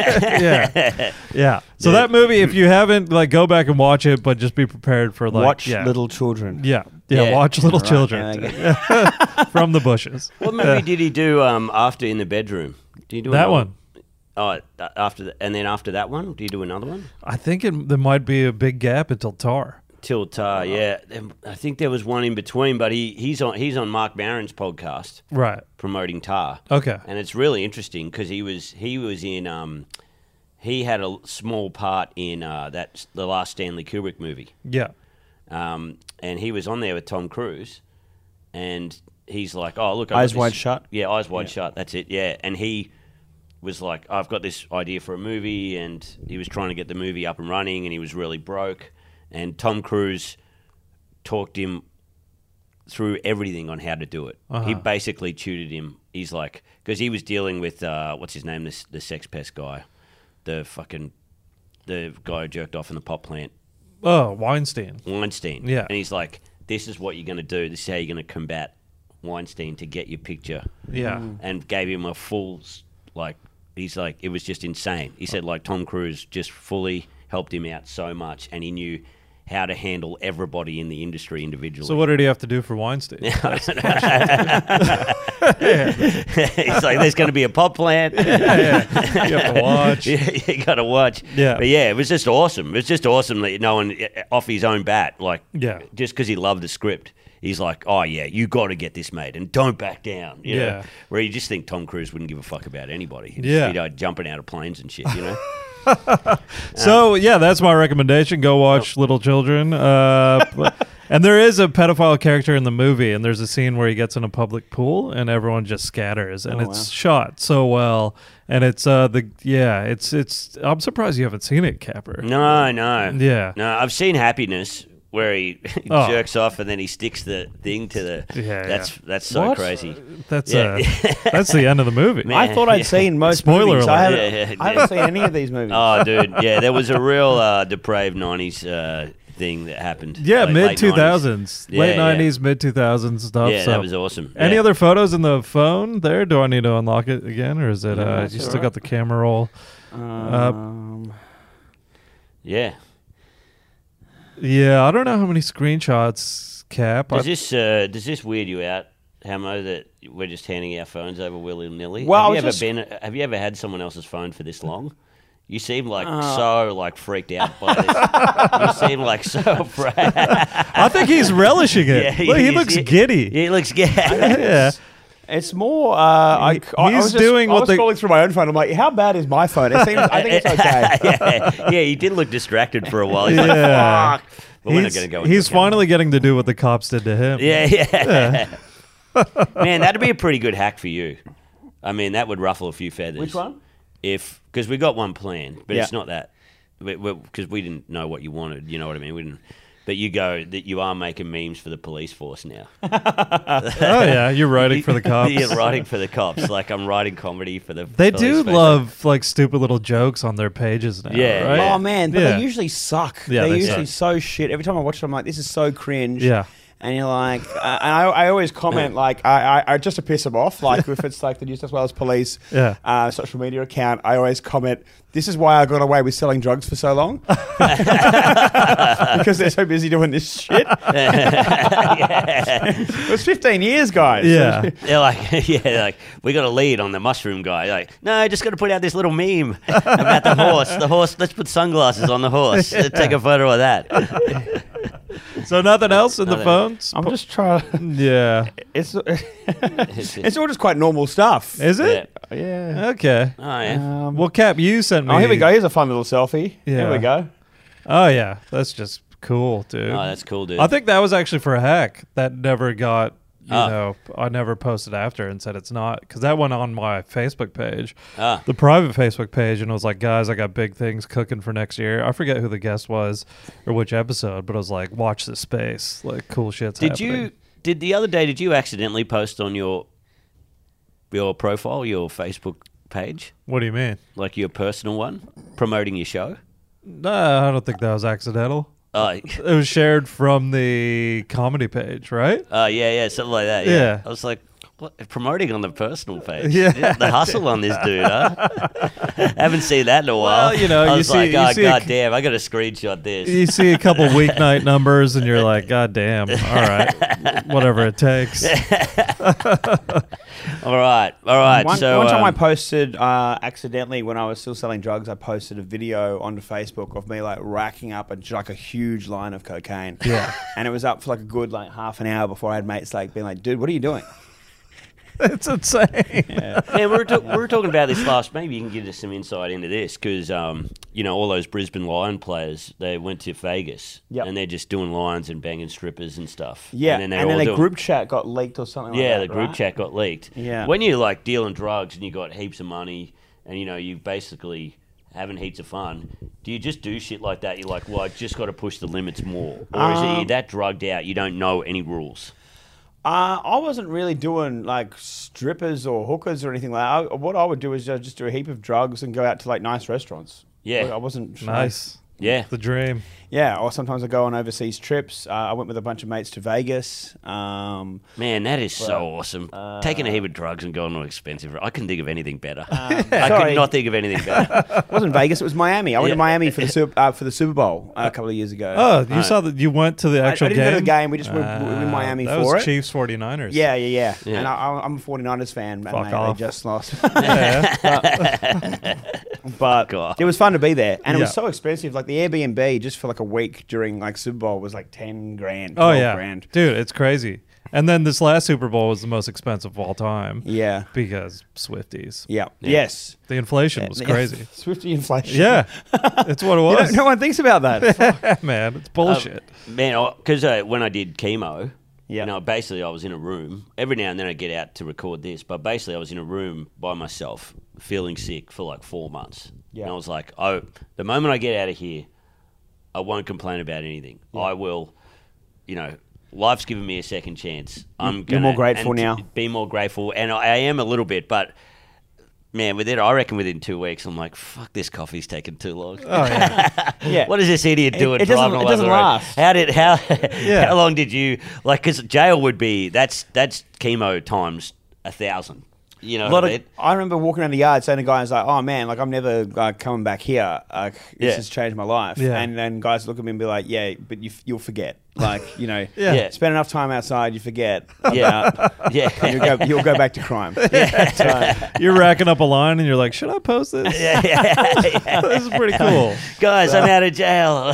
yeah, yeah. So Yeah. that movie, if you haven't, like, go back and watch it, but just be prepared for like Watch yeah. Little Children. Yeah, yeah, Yeah. watch Little Right, Children okay. from the bushes. What movie did he do um, after In the Bedroom? Did he do That another- one. Oh, th- after the, and then after that one, do you do another one? I think it, there might be a big gap until Tar. Till Tar, yeah. Then I think there was one in between, but he, he's on he's on Mark Maron's podcast Right. promoting Tar. Okay. And it's really interesting because he was he was in um, he had a small part in uh, that the last Stanley Kubrick movie, Yeah. um, and he was on there with Tom Cruise, and he's like, "Oh, look, I've Eyes got Wide this- Shut? Yeah, Eyes Wide Shut. That's it. Yeah, and he was like, "I've got this idea for a movie," and he was trying to get the movie up and running, and he was really broke, and Tom Cruise talked him through everything on how to do it. Uh-huh. He basically tutored him. He's like, because he was dealing with uh, what's his name, this the sex pest guy, the fucking the guy who jerked off in the pot plant, Oh, Weinstein. Weinstein. Yeah. And he's like, this is what you're going to do. This is how you're going to combat Weinstein to get your picture. Yeah. And gave him a full, s- like, he's like, it was just insane. He said, like, Tom Cruise just fully helped him out so much, and he knew how to handle everybody in the industry individually. So what did he have to do for Weinstein? He's like, there's going to be a pot plant. You have to watch. Yeah, you got to watch. Yeah. But yeah, it was just awesome. It was just awesome that no one off his own bat, like, Yeah. just because he loved the script, he's like, oh yeah, you got to get this made and don't back down. You know? Yeah. Where you just think Tom Cruise wouldn't give a fuck about anybody. He'd Yeah. Just, you know, jumping out of planes and shit. You know. So yeah, that's my recommendation. Go watch Little Children. Uh, but- and there is a pedophile character in the movie, and there's a scene where he gets in a public pool, and everyone just scatters, and Oh, it's wow. shot so well. And it's uh the yeah, it's it's. I'm surprised you haven't seen it, Capper. No, no. Yeah. No, I've seen Happiness where he Oh. jerks off and then he sticks the thing to the. Yeah, That's yeah. that's so What? crazy. That's Yeah. uh, that's the end of the movie. Man. I thought I'd Yeah. seen most Spoiler movies. I alert. haven't, Yeah, yeah, I haven't seen any of these movies. Oh, dude, yeah, there was a real uh, depraved nineties uh, thing that happened. Yeah, Like, mid late two thousands, Yeah, late yeah. nineties, mid two thousands stuff. Yeah, so. that was awesome. Any Yeah. other photos in the phone there? Do I need to unlock it again, or is it? No, Uh, that's you all still right. got the camera roll? Um, Yeah. Yeah, I don't know how many screenshots, Cap. Does I- this uh, does this weird you out, Hamo, that we're just handing our phones over willy nilly? Well, I have you was ever just- been? Have you ever had someone else's phone for this long? You seem like Uh. so like freaked out by this. You seem like so afraid. I think he's relishing it. Yeah, Look, he he's- looks he- giddy. He looks good. Yeah. It's more. Uh, I, He- I, I he's was just, doing I what was they- scrolling through my own phone. I'm like, how bad is my phone? It seems. I think it's okay. yeah, yeah, he did look distracted for a while. He's Yeah. like, fuck. But we're not He's, going to go into he's the camera. finally getting to do what the cops did to him. Yeah, yeah. Man, that'd be a pretty good hack for you. I mean, that would ruffle a few feathers. Which one? If because we got one planned, but Yeah. it's not that because we, we didn't know what you wanted. You know what I mean? We didn't. But you go that you are making memes for the police force now. Oh yeah, you're writing for the cops. You're writing for the cops. Like I'm writing comedy for the. They police do force. love like stupid little jokes on their pages now. Yeah, right? yeah. Oh man, but Yeah. they usually suck. Yeah, They're they usually suck. so shit. Every time I watch it, I'm like, this is so cringe. Yeah. And you're like, uh, and I, I always comment like, I, I, I just to piss them off. Like if it's like the New South Wales Police Yeah. uh, social media account, I always comment, this is why I got away with selling drugs for so long because they're so busy doing this shit. It was fifteen years, guys. Yeah. They're like, yeah, they're like we got a lead on the mushroom guy. Like, no, just got to put out this little meme about the horse. The horse. Let's put sunglasses on the horse. Take a photo of that. So nothing else in the Nothing. phones? I'm just trying. Yeah. It's it's all just quite normal stuff. Is it? Yeah. Okay. Oh yeah. Um, Well, Cap, you sent me. oh, here we go. Here's a fun little selfie. Yeah. Here we go. Oh yeah, that's just cool, dude. Oh, that's cool, dude. I think that was actually for a hack that never got. You Ah. know, I never posted after and said it's not because that went on my Facebook page, Ah. the private Facebook page, and it was like, guys, I got big things cooking for next year. I forget who the guest was or which episode, but I was like, watch this space, like cool shit's Did happening. you? Did the other day? Did you accidentally post on your your profile, your Facebook page, What do you mean? like your personal one, promoting your show? No, I don't think that was accidental. Oh, It was shared from the comedy page, right? uh, yeah, yeah, something like that. Yeah. Yeah. I was like, what? Promoting on the personal page. Yeah. The hustle on this dude, huh? Haven't seen that in a while. Well, you know, I you was see- like, you oh, see a- god damn, I got to screenshot this. You see a couple weeknight numbers, and you're like, God damn, all right, whatever it takes. all right, all right. One, so one time um, I posted uh, accidentally when I was still selling drugs. I posted a video onto Facebook of me like racking up a, like a huge line of cocaine. Yeah. and it was up for like a good like half an hour before I had mates like being like, "Dude, what are you doing?" It's insane. Yeah, we were, ta- we were talking about this last. Maybe you can give us some insight into this because, um, you know, all those Brisbane Lion players, they went to Vegas Yep. and they're just doing lines and banging strippers and stuff. Yeah, and and then, then, they're all the doing- group chat got leaked or something. Yeah, like the that, group right? chat got leaked. Yeah. When you're like dealing drugs and you got heaps of money and you know you basically having heaps of fun, do you just do shit like that? You're like, well, I just got to push the limits more, or is it Um, you're that drugged out you don't know any rules? Uh, I wasn't really doing like strippers or hookers or anything like that. I, what I would do is uh, just do a heap of drugs and go out to like nice restaurants. Yeah. Like, I wasn't Nice. Yeah. The dream. Yeah, or sometimes I go on overseas trips. Uh, I went with a bunch of mates to Vegas. Um, Man, that is so Well, awesome. uh, Taking a heap of drugs and going to expensive. I couldn't think of anything better. Um, I sorry. could not think of anything better. it wasn't Vegas. It was Miami. I went Yeah. to Miami for the Super, uh, for the Super Bowl uh, a couple of years ago. Oh, you Alright. saw that you went to the I, I actual didn't game? go to the game. We just were, we were in Uh, Miami that for was it. Chiefs forty-niners. Yeah, yeah, yeah, Yeah. And I, I- I'm a forty-niners fan, Fuck and they, off. they just lost. Yeah. But God. it was fun to be there, and it was Yeah. so expensive. Like the Airbnb, just for like a week during like Super Bowl, was like ten grand. Oh twelve yeah, grand. dude, it's crazy. And then this last Super Bowl was the most expensive of all time Yeah, because Swifties. yeah, Yeah. yes. The inflation was Yeah. crazy. Swifty inflation. Yeah, it's what it You know, was. no one thinks about that. Man, it's bullshit. Man, because uh, when I did chemo, Yeah. you know, basically I was in a room. Every now and then I get out to record this, but basically I was in a room by myself, feeling sick for like four months. Yeah. And I was like, oh, the moment I get out of here, I won't complain about anything. I will, you know, life's given me a second chance. I'm You're gonna more grateful and now. t- Be more grateful, and I, I am a little bit, but. Man, within I reckon within two weeks, I'm like, fuck, this coffee's taking too long. Oh yeah, Yeah. What is this idiot It- doing it doesn't- driving it along doesn't the road? last. How did how Yeah. how long did you like? Because jail would be that's that's chemo times a thousand. You know, A lot what I of, mean? I remember walking around the yard saying to guys like, "Oh man, like I'm never like coming back here. Like this Yeah. has changed my life." Yeah. And then guys look at me and be like, "Yeah, but you, you'll forget." Like, you know, Yeah. Yeah. spend enough time outside, you forget. Yeah. about- Yeah. and you'll go, you'll go back to crime. So, You're racking up a line and you're like, should I post this? yeah, yeah, yeah. This is pretty cool. Guys, I'm out of jail.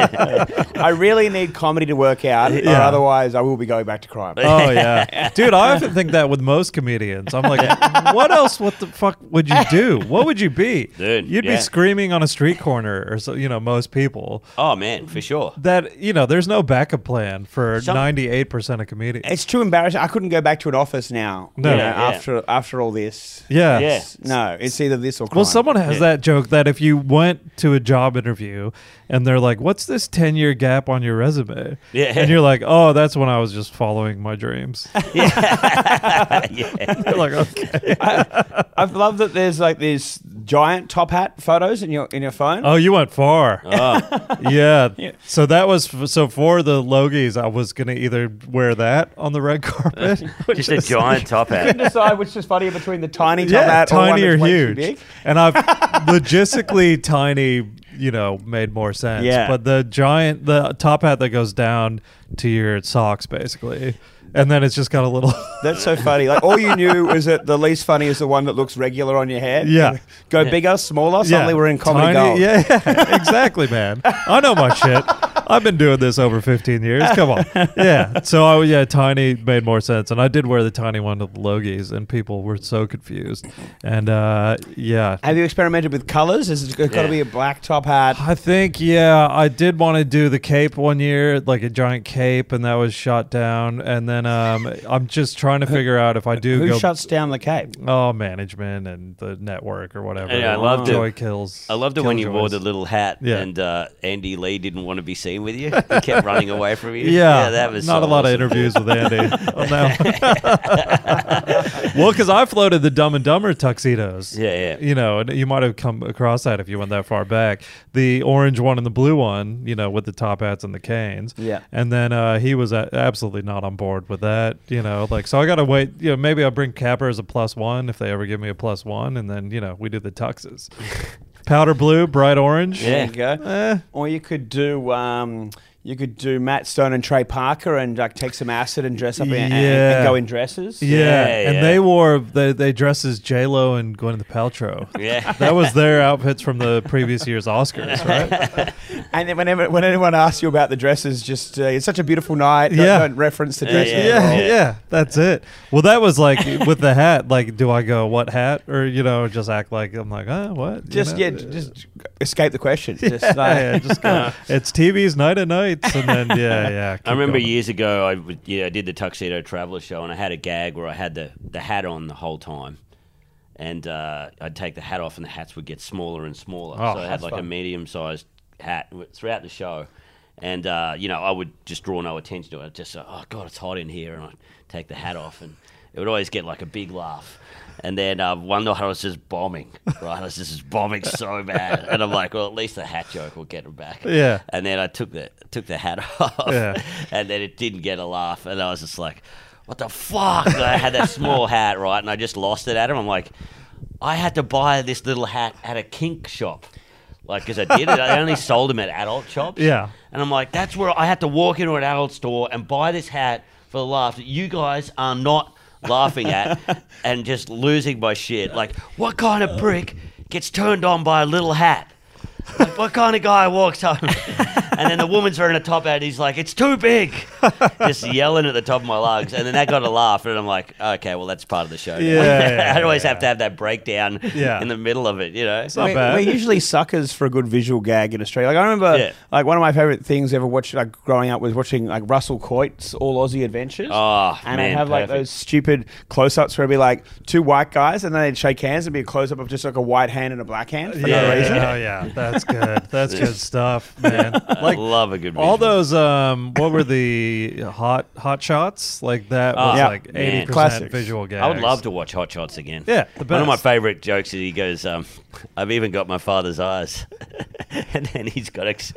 I really need comedy to work out, or Yeah. otherwise I will be going back to crime. Oh yeah, dude. I often think that with most comedians. I'm like, what else? What the fuck would you do? What would you be? Dude, You'd yeah. be screaming on a street corner, or so. You know, most people. Oh man, for sure. That you know, there's no backup plan for Some- ninety-eight percent of comedians. It's too embarrassing. I couldn't go back to an office now. No. you know, Yeah, yeah. after after all this. Yeah. Yeah. No, it's either this or crime. Well, someone has Yeah. that joke that if you went to a job interview and they're like, "What's this ten-year gap on your resume?" Yeah. and you're like, "Oh, that's when I was just following my dreams." yeah. You're like, "Okay." I, I've loved that there's like these giant top hat photos in your in your phone. Oh, you went far. Oh, Yeah. Yeah. So that was f- so for the Logies, I was gonna either wear that on the red carpet, which just a is- giant top You hat. can decide which is funnier between the tiny top yeah, hat or one tiny or that's way too huge. big. And I've logistically tiny, you know, made more sense. Yeah. But the giant, the top hat that goes down to your socks, basically, and then it's just got a little. That's so funny. Like all you knew was that the least funny is the one that looks regular on your head. Yeah. Go Yeah. bigger, smaller. Suddenly we're in comedy Tiny- gold. Yeah, yeah, exactly, man. I know my shit. I've been doing this over fifteen years. Come on. Yeah. So I yeah, tiny made more sense, and I did wear the tiny one to the Logies, and people were so confused. And uh, yeah, Have you experimented with colors? Is it got to Yeah. be a black top hat? I think yeah, I did want to do the cape one year, like a giant cape, and that was shot down. And then um, I'm just trying to figure out if I do Who go. shuts down the cape? Oh, management and the network or whatever. Yeah, I loved Joy it. kills. I loved it when you wore Killjoys. the little hat Yeah. and uh, Andy Lee didn't want to be seen with you. He kept running away from you. Yeah, that was not so a lot awesome. of interviews with Andy on that one. Well, because I floated the Dumb and Dumber tuxedos. Yeah, yeah. You know, and you might have come across that if you went that far back. The orange one and the blue one, you know, with the top hats and the canes. Yeah. And then uh, he was a- absolutely not on board with that. You know, like so I got to wait. You know, maybe I'll bring Capper as a plus one if they ever give me a plus one, and then you know we do the tuxes. Powder blue, bright orange. Yeah. There you go. Eh, Or you could do um, you could do Matt Stone and Trey Parker and like take some acid and dress up and, and- Yeah. and go in dresses. yeah. Yeah, and yeah. they wore they they dressed as J Lo and Gwyneth Paltrow. Yeah. That was their outfits from the previous year's Oscars, right? And then whenever when anyone asks you about the dresses, just uh, it's such a beautiful night. Don't, Yeah. don't reference the Yeah, dresses. Yeah, Yeah. yeah, Yeah. that's it. Well, that was like with the hat. Like, do I go what hat, or you know, just act like I'm like, ah, what? You Just know? yeah, just escape the question. yeah, Just like, yeah, just go. It's T V's night of nights, and then yeah, yeah. keep I remember going. years ago, I would- yeah, I did the Tuxedo Traveler show, and I had a gag where I had the, the hat on the whole time, and uh, I'd take the hat off, and the hats would get smaller and smaller. Oh, so I had that's like a fun. medium-sized hat throughout the show, and uh, you know, I would just draw no attention to it. I'd just uh, oh god, it's hot in here, and I'd take the hat off, and it would always get like a big laugh. And then uh, one night I was just bombing, right? I was just bombing so bad, and I'm like, well, at least the hat joke will get him back. Yeah. And then I took the took the hat off, Yeah. and then it didn't get a laugh, and I was just like, what the fuck? And I had that small hat, right, and I just lost it at him. I'm like, I had to buy this little hat at a kink shop, like, because I did it. I only sold them at adult shops. Yeah. And I'm like, that's where I had to walk into an adult store and buy this hat for the laugh that you guys are not laughing at and just losing my shit. Like, what kind of prick gets turned on by a little hat? Like, what kind of guy walks home and then the woman's wearing a top hat and he's like, it's too big, just yelling at the top of my lungs, and then that got a laugh, and I'm like, okay, well, that's part of the show now. Yeah, yeah, I'd always yeah. have to have that breakdown Yeah. in the middle of it, you know. not we, bad. We're usually suckers for a good visual gag in Australia. Like I remember, Yeah. like one of my favorite things ever watched, like growing up, was watching like Russell Coit's All Aussie Adventures. Oh, and man, I'd have like perfect. those stupid close-ups where it'd be like two white guys, and then they'd shake hands and be a close-up of just like a white hand and a black hand for yeah, no reason. oh yeah, that's good. That's good stuff, man. I Like love a good all visual. those, um, what were the hot hot shots? Like that was Oh, yeah. like man. eighty percent Classics. visual gags. I would love to watch Hot Shots again. Yeah, the One of my best. favourite jokes is he goes, um, I've even got my father's eyes. And then he's got a, just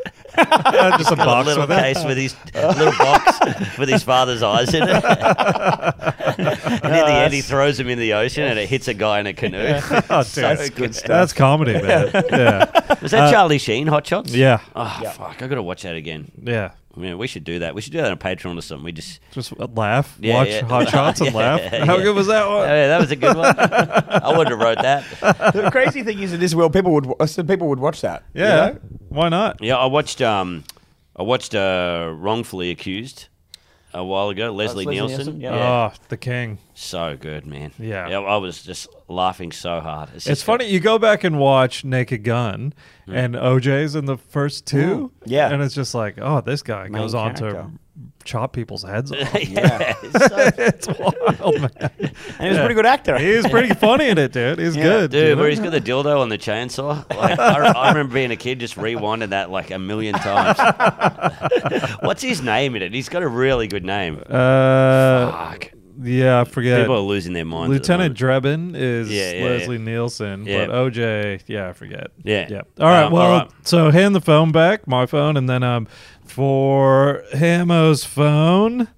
a got a box little with it. case with his little box with his father's eyes in it. And in the end, he throws him in the ocean and it hits a guy in a canoe. Oh, dude, So that's good That's comedy, man. Yeah, Was that Uh, Charlie Sheen, Hot Shots? yeah, Oh, Yeah. fuck. I got to watch that again. yeah. Yeah, we should do that. We should do that on Patreon or something. We just Just laugh, Yeah, watch yeah. Hot Shots and Yeah, laugh. How yeah. good was that one? Oh, yeah, that was a good one. I wouldn't have wrote that. The crazy thing is in this world, people would wa- some people would watch that. you Yeah, know? why not? Yeah, I watched. Um, I watched uh, Wrongfully Accused a while ago. Leslie, Leslie Nielsen. Nielsen, yeah. Oh, the king. So good, man. Yeah. I was just laughing so hard. It's just funny. You go back and watch Naked Gun, and O J's in the first two. Mm. Yeah. and it's just like, oh, this guy Main goes on to character. chop people's heads off. yeah. It's so- It's wild, man. And he was Yeah. a pretty good actor. He was pretty funny in it, dude. He's Yeah. good, Dude, you know? where he's got the dildo on the chainsaw. Like, I, I remember being a kid just rewinding that like a million times. What's his name in it? He's got a really good name. Uh, Fuck. yeah, I forget. People are losing their minds. Lieutenant at the moment. Drebin is Yeah, yeah, Leslie yeah. Nielsen, Yeah. but O J, yeah, I forget. Yeah. Yeah. All right. Um, well, all right. so hand the phone back, my phone, and then um, for Hamo's phone,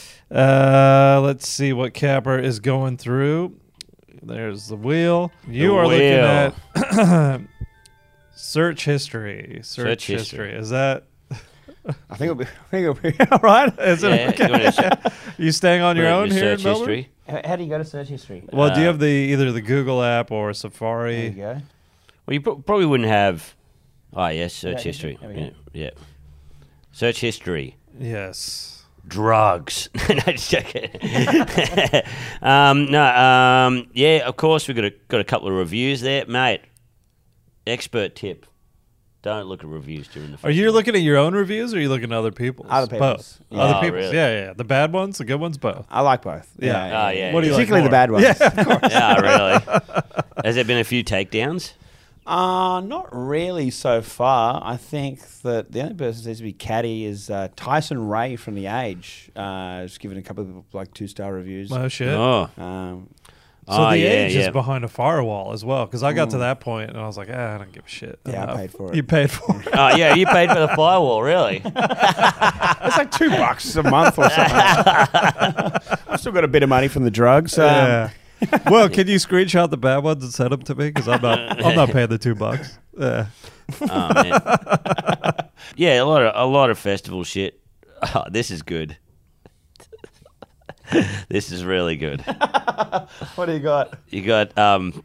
uh, let's see what Capper is going through. There's the wheel. You The are wheel. looking at search history. Search, Search history. history. Is that? I think it'll be. I think it'll be all right. Is it Yeah, okay? you wanna check- You staying on your own here in search Melbourne? history. How, how do you go to search history? Well, do you Uh, have the either the Google app or There Safari? you go. Well, you pro- probably wouldn't have. Oh yes, search Yeah, history. there we Yeah, go. yeah. Search history. Yes. Drugs. No, just joking. um, no, um, yeah, of course we've got a got a couple of reviews there, mate. Expert tip: don't look at reviews during the. Are you festival. looking at your own reviews or are you looking at other people's? Other people's. Both. Yeah. Other Oh, people's. really? Yeah, yeah. The bad ones, the good ones, both. I like both. Yeah. Oh, yeah. What do you like Particularly the more? bad ones. Yeah, of course. Yeah, really. Has there been a few takedowns? Uh, not really so far. I think that the only person that seems to be catty is uh, Tyson Ray from The Age. Uh, just given a couple of like two star reviews. Oh, shit. Oh, Um, So Oh, the yeah, age yeah. is behind a firewall as well, because I got to that point and I was like, ah, I don't give a shit. Yeah, I enough. paid for it. You paid for it. oh yeah, you paid for the firewall, really? it's like two bucks a month or something. I've still got a bit of money from the drugs. Um, Yeah. Well, can you screenshot the bad ones and send them to me? Because I'm not, I'm not paying the two bucks. Yeah. Oh man. Yeah, a lot of a lot of festival shit. Oh, this is good. This is really good. What do you got? You got um,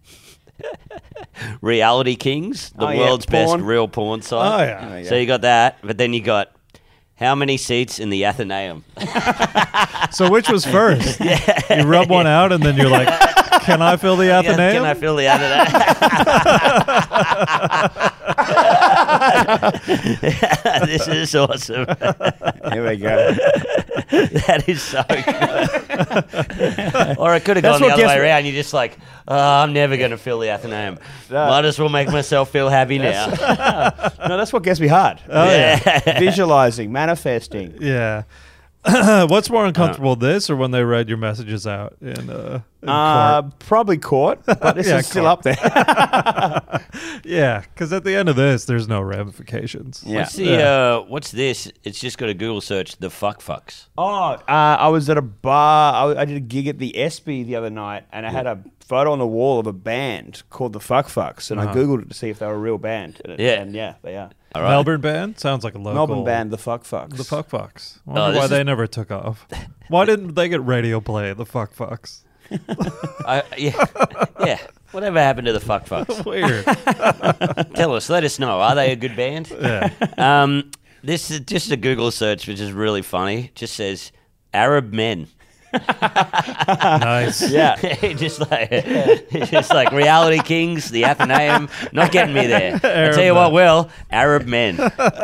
Reality Kings, the Oh, yeah, world's best porn. real porn site. Oh, yeah. Oh, yeah. So you got that, but then you got how many seats in the Athenaeum? So which was first? You rub one out and then you're like, can I fill the Yeah, Athenaeum? Can I fill the Athenaeum? This is awesome. Here we go. That is so good. Or it could have That's gone the what other gets way me- around. You're just like, oh, I'm never going to fill the Athenaeum. No. Might as well make myself feel happy now. No, that's what gets me hard. Oh, yeah. Visualizing, manifesting. Yeah. What's more uncomfortable, this or when they read your messages out in, uh, in Uh, court? probably court, but this Yeah, is still court. up there. Yeah, because at the end of this, there's no ramifications. Yeah. What's the, Yeah. uh, what's this? It's just got a Google search, the fuck fucks. Oh, uh, I was at a bar. I, I did a gig at the S B the other night, and I had a photo on the wall of a band called the Fuck Fucks, and Uh-huh. I googled it to see if they were a real band. And, Yeah. and yeah, they are. All right. Melbourne band? Sounds like a local. Melbourne band, the Fuck Fucks. The Fuck Fucks. I Oh, wonder this why is- they never took off. Why didn't they get radio play, the Fuck Fucks? I, yeah. Yeah. Whatever happened to the fuck fucks? Weird. Tell us. Let us know. Are they a good band? Yeah. Um, this is just a Google search, which is really funny. It just says Arab men. Nice. Yeah. just like, just like Reality Kings, the Athenaeum, not getting me there. I Arab tell you men. what, will Arab men.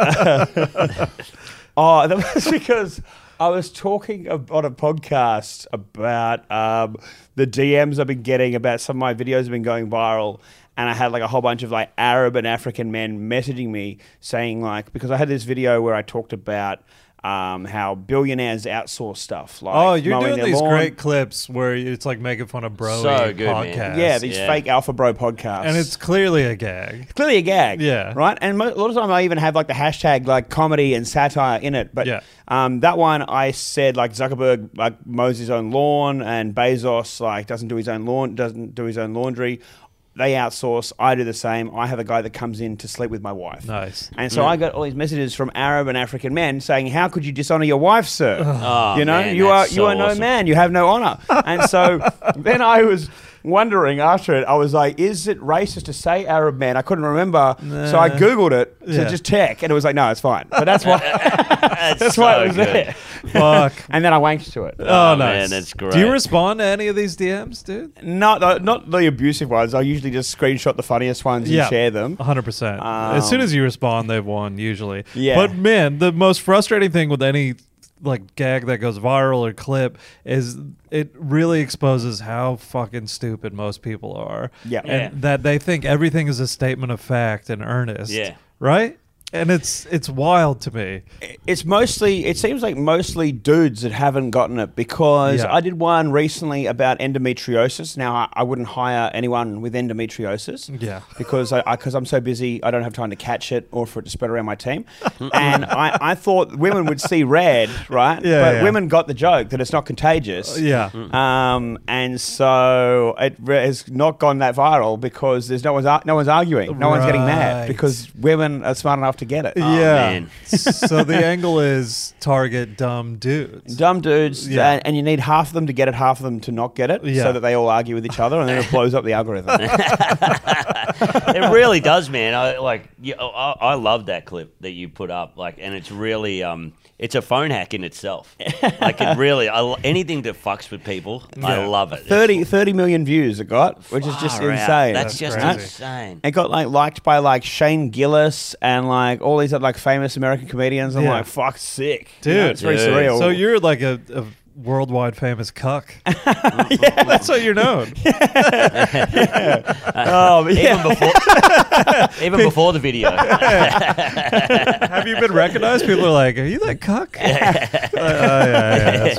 Oh, that was because I was talking ab- on a podcast about um, the D Ms I've been getting about some of my videos have been going viral. And I had like a whole bunch of like Arab and African men messaging me saying like, because I had this video where I talked about um, how billionaires outsource stuff. Like Oh, you're mowing doing their these lawn. great clips where it's like making fun of bro So good, man. podcasts. Yeah, these Yeah. fake Alpha Bro podcasts. and it's clearly a gag. clearly a gag. Yeah. Right? And mo- a lot of time I even have like the hashtag like comedy and satire in it. But Yeah. um, that one I said like Zuckerberg like mows his own lawn and Bezos like doesn't do his own lawn, doesn't do his own laundry. they outsource. I do the same. I have a guy that comes in to sleep with my wife. Nice. And so I got all these messages from Arab and African men saying, "How could you dishonor your wife, sir? Oh, you know, man, you are that's you so are no awesome. man. You have no honor." And so then I was wondering after it, I was like, is it racist to say Arab man? I couldn't remember. So I Nah. Googled it to Yeah. just check, and it was like, no, it's fine. But that's why That's, that's so why it was good. there. Fuck. And then I wanked to it. Oh, Oh, nice. man, that's great. Do you respond to any of these D Ms, dude? Not the, not the abusive ones. I usually just screenshot the funniest ones and share them. one hundred percent. Um, as soon as you respond, they've won, usually. Yeah. But, man, the most frustrating thing with any like gag that goes viral or clip is it really exposes how fucking stupid most people are. Yeah. And Yeah. that they think everything is a statement of fact and earnest. Yeah. Right? And it's it's wild to me. It's mostly, it seems like mostly dudes that haven't gotten it because Yeah. I did one recently about endometriosis. Now, I, I wouldn't hire anyone with endometriosis. Yeah. Because I, I, cause I'm so busy, I don't have time to catch it or for it to spread around my team. And I, I thought women would see red, right? Yeah, but yeah. women got the joke that it's not contagious. Yeah. Um, and so it re- has not gone that viral because there's no one's ar- no one's arguing, no one's getting mad Right. because women are smart enough to get it. Oh, yeah. man. So the angle is target dumb dudes. Dumb dudes, Yeah. and, and you need half of them to get it, half of them to not get it, Yeah. so that they all argue with each other, and then it blows up the algorithm. It really does, man. I like. You, I, I love that clip that you put up. Like, and it's really, um, it's a phone hack in itself. Like, it really, I, lo- anything that fucks with people, I Yeah. love it. thirty, thirty million views it got, which is just Far out. insane. That's, That's just crazy. insane. It got like liked by like Shane Gillis and like all these other like famous American comedians. I'm Yeah. like, fuck, sick, Dude. You know, it's very Dude. surreal. So you're like a, a worldwide famous cuck. Yeah, that's what you're known. oh, but yeah. Even before, even before the video. Have you been recognized? People are like, "Are you that cuck?" Uh, oh, yeah, yeah, that's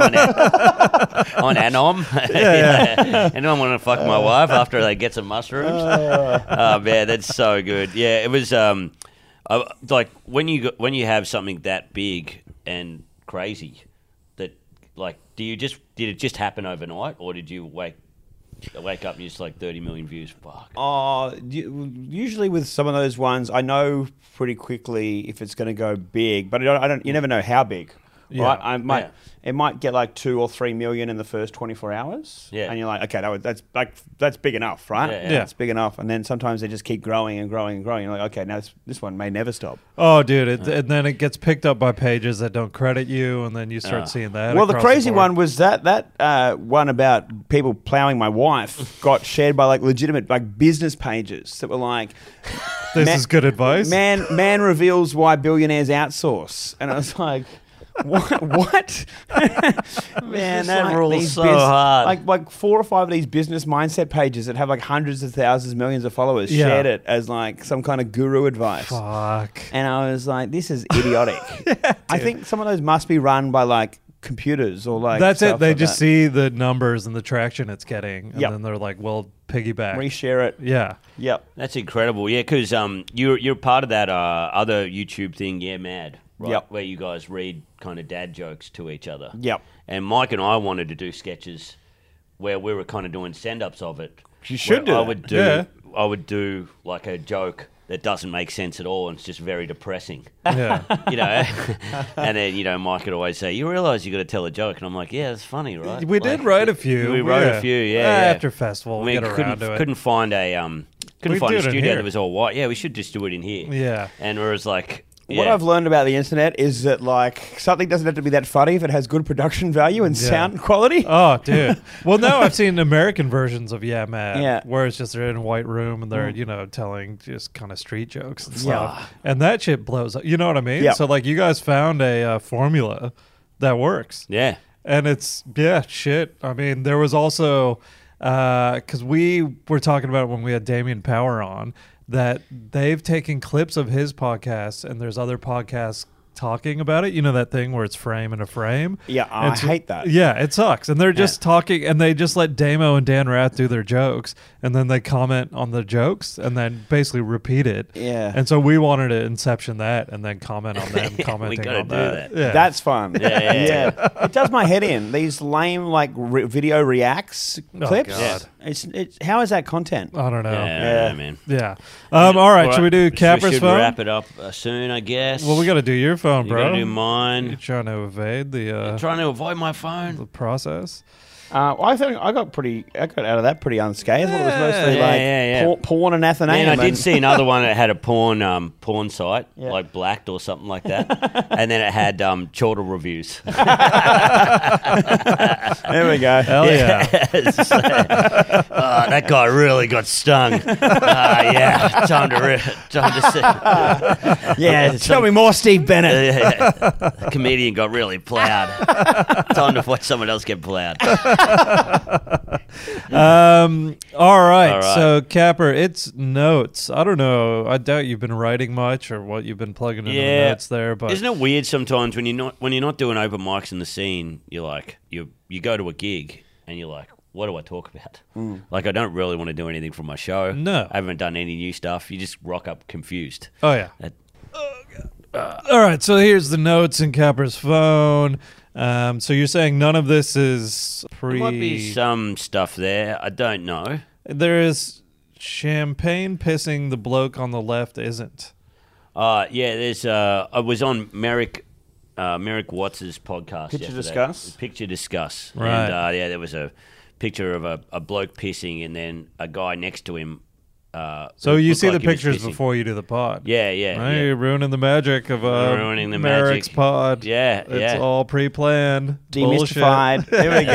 right. on, a- on Anom. yeah. Anyone want to fuck my wife after they get some mushrooms? Oh man, that's so good. Yeah, it was um, I, like when you go- when you have something that big and crazy, that like, do you just did it just happen overnight, or did you wake wake up and you're just like thirty million views? Fuck. Uh, u- usually with some of those ones, I know pretty quickly if it's going to go big, but I don't, I don't. You never know how big, Yeah. right? I might. Yeah. It might get like two or three million in the first twenty-four hours. Yeah. And you're like, okay, that was, that's like that's big enough, right? Yeah, yeah. Yeah. That's big enough. And then sometimes they just keep growing and growing and growing. You're like, okay, now this, this one may never stop. Oh, dude, it, and then it gets picked up by pages that don't credit you, and then you start Ah. seeing that. Well, the across crazy board. one was that that uh, one about people plowing my wife got shared by like legitimate like business pages that were like, This Ma- is good advice. Man, man reveals why billionaires outsource, and I was like, "What? What? Man, that like rules these so hard. Like, like four or five of these business mindset pages that have like hundreds of thousands, millions of followers Yeah. shared it as like some kind of guru advice, Fuck. and I was like, "This is idiotic." I think some of those must be run by like computers or like That's it. stuff They like just that. see the numbers and the traction it's getting, and Yep. then they're like, "Well, piggyback." reshare it. Yeah. Yep. That's incredible. Yeah, because um, you're you're part of that uh, other YouTube thing, Yeah Mad, right? Yep. Where you guys read kind of dad jokes to each other. Yep. And Mike and I wanted to do sketches where we were kind of doing stand-ups of it. You should where do I that. would do. Yeah. I would do like a joke that doesn't make sense at all, and it's just very depressing. Yeah. You know, and then you know Mike would always say, "You realize you got to tell a joke," and I'm like, "Yeah, it's funny, right?" We Like, did write a few. We wrote a few, yeah. yeah. After festival, I we mean, get couldn't around to it. couldn't find a um couldn't We'd find do a it in studio here. that was all white. Yeah, we should just do it in here. Yeah. And whereas like What yeah. I've learned about the internet is that like something doesn't have to be that funny if it has good production value and Yeah. sound quality. Oh, dude. Well, now I've seen American versions of Yeah Mad, Yeah. where it's just they're in a white room and Mm. they're, you know, telling just kind of street jokes and stuff. And that shit blows up. You know what I mean? Yeah. So, like, you guys found a uh, formula that works. yeah. And it's, yeah, shit. I mean, there was also, because we were talking about it when we had Damien Power on, that they've taken clips of his podcast and there's other podcasts talking about it. You know that thing where it's frame in a frame? Yeah, And I so- hate that. Yeah, it sucks. And they're just talking, and they just let Damo and Dan Rath do their jokes, and then they comment on the jokes, and then basically repeat it. Yeah. And so we wanted to inception that, and then comment on them commenting gotta on do that. that. Yeah. That's fun. Yeah, yeah, yeah. It does my head in. These lame like re- video reacts clips. Oh, God. It's it's how is that content? I don't know. Yeah, Yeah. man. Yeah. Um, all right, should we do Should- Capper's should phone? wrap it up uh, soon, I guess. Well, we got to do your phone, You bro. gotta do You're mine. trying to evade the uh, I'm trying to avoid my the phone. process. Uh, I think I got pretty. I got out of that pretty unscathed. It was mostly Yeah, like yeah, yeah. por- porn and Athenaeum. Man, I did and- see another one that had a porn um, porn site, Yeah. like Blacked or something like that. And then it had um, chortle reviews. There we go. Hell yeah. It's just like, oh, that guy really got stung. Uh, yeah, time to, re- time to see. Yeah, tell me more, Steve Bennett. The comedian got really plowed. Time to watch someone else get plowed. Um. All right. All right. So Capper, it's notes. I don't know. I doubt you've been writing much or what you've been plugging into the Yeah. notes there. But Isn't it weird sometimes when you're not when you're not doing open mics in the scene? You're like you you go to a gig and you're like, what do I talk about? Like I don't really want to do anything for my show. No. I haven't done any new stuff. You just rock up confused. oh yeah. That- All right. So here's the notes in Capper's phone. Um. So you're saying none of this is There pre. might be some stuff there. I don't know. There is champagne pissing. The bloke on the left isn't. Uh, yeah, there's. Uh, I was on Merrick, uh, Merrick Watts's podcast. Picture yesterday. Discuss? Picture Discuss. Right. And uh, yeah, there was a picture of a, a bloke pissing, and then a guy next to him. Uh, So looked you see the like he was pictures pissing. before you do the pod. Yeah, yeah, Right, yeah. You're ruining the magic of uh, Ruining the Merrick's magic. pod. Yeah, It's yeah. all pre-planned. Demystified. There we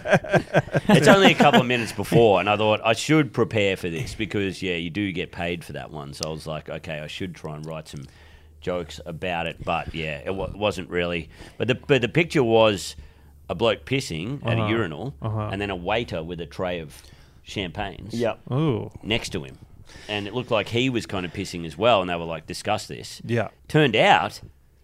go. It's only a couple of minutes before, and I thought I should prepare for this because yeah, you do get paid for that one. So I was like, okay, I should try and write some jokes about it. But yeah, it w- wasn't really. But the but the picture was a bloke pissing at Uh-huh. a urinal, Uh-huh. and then a waiter with a tray of champagnes Yep. Ooh. next to him, and it looked like he was kind of pissing as well. And they were like, discuss this. Yeah. Turned out,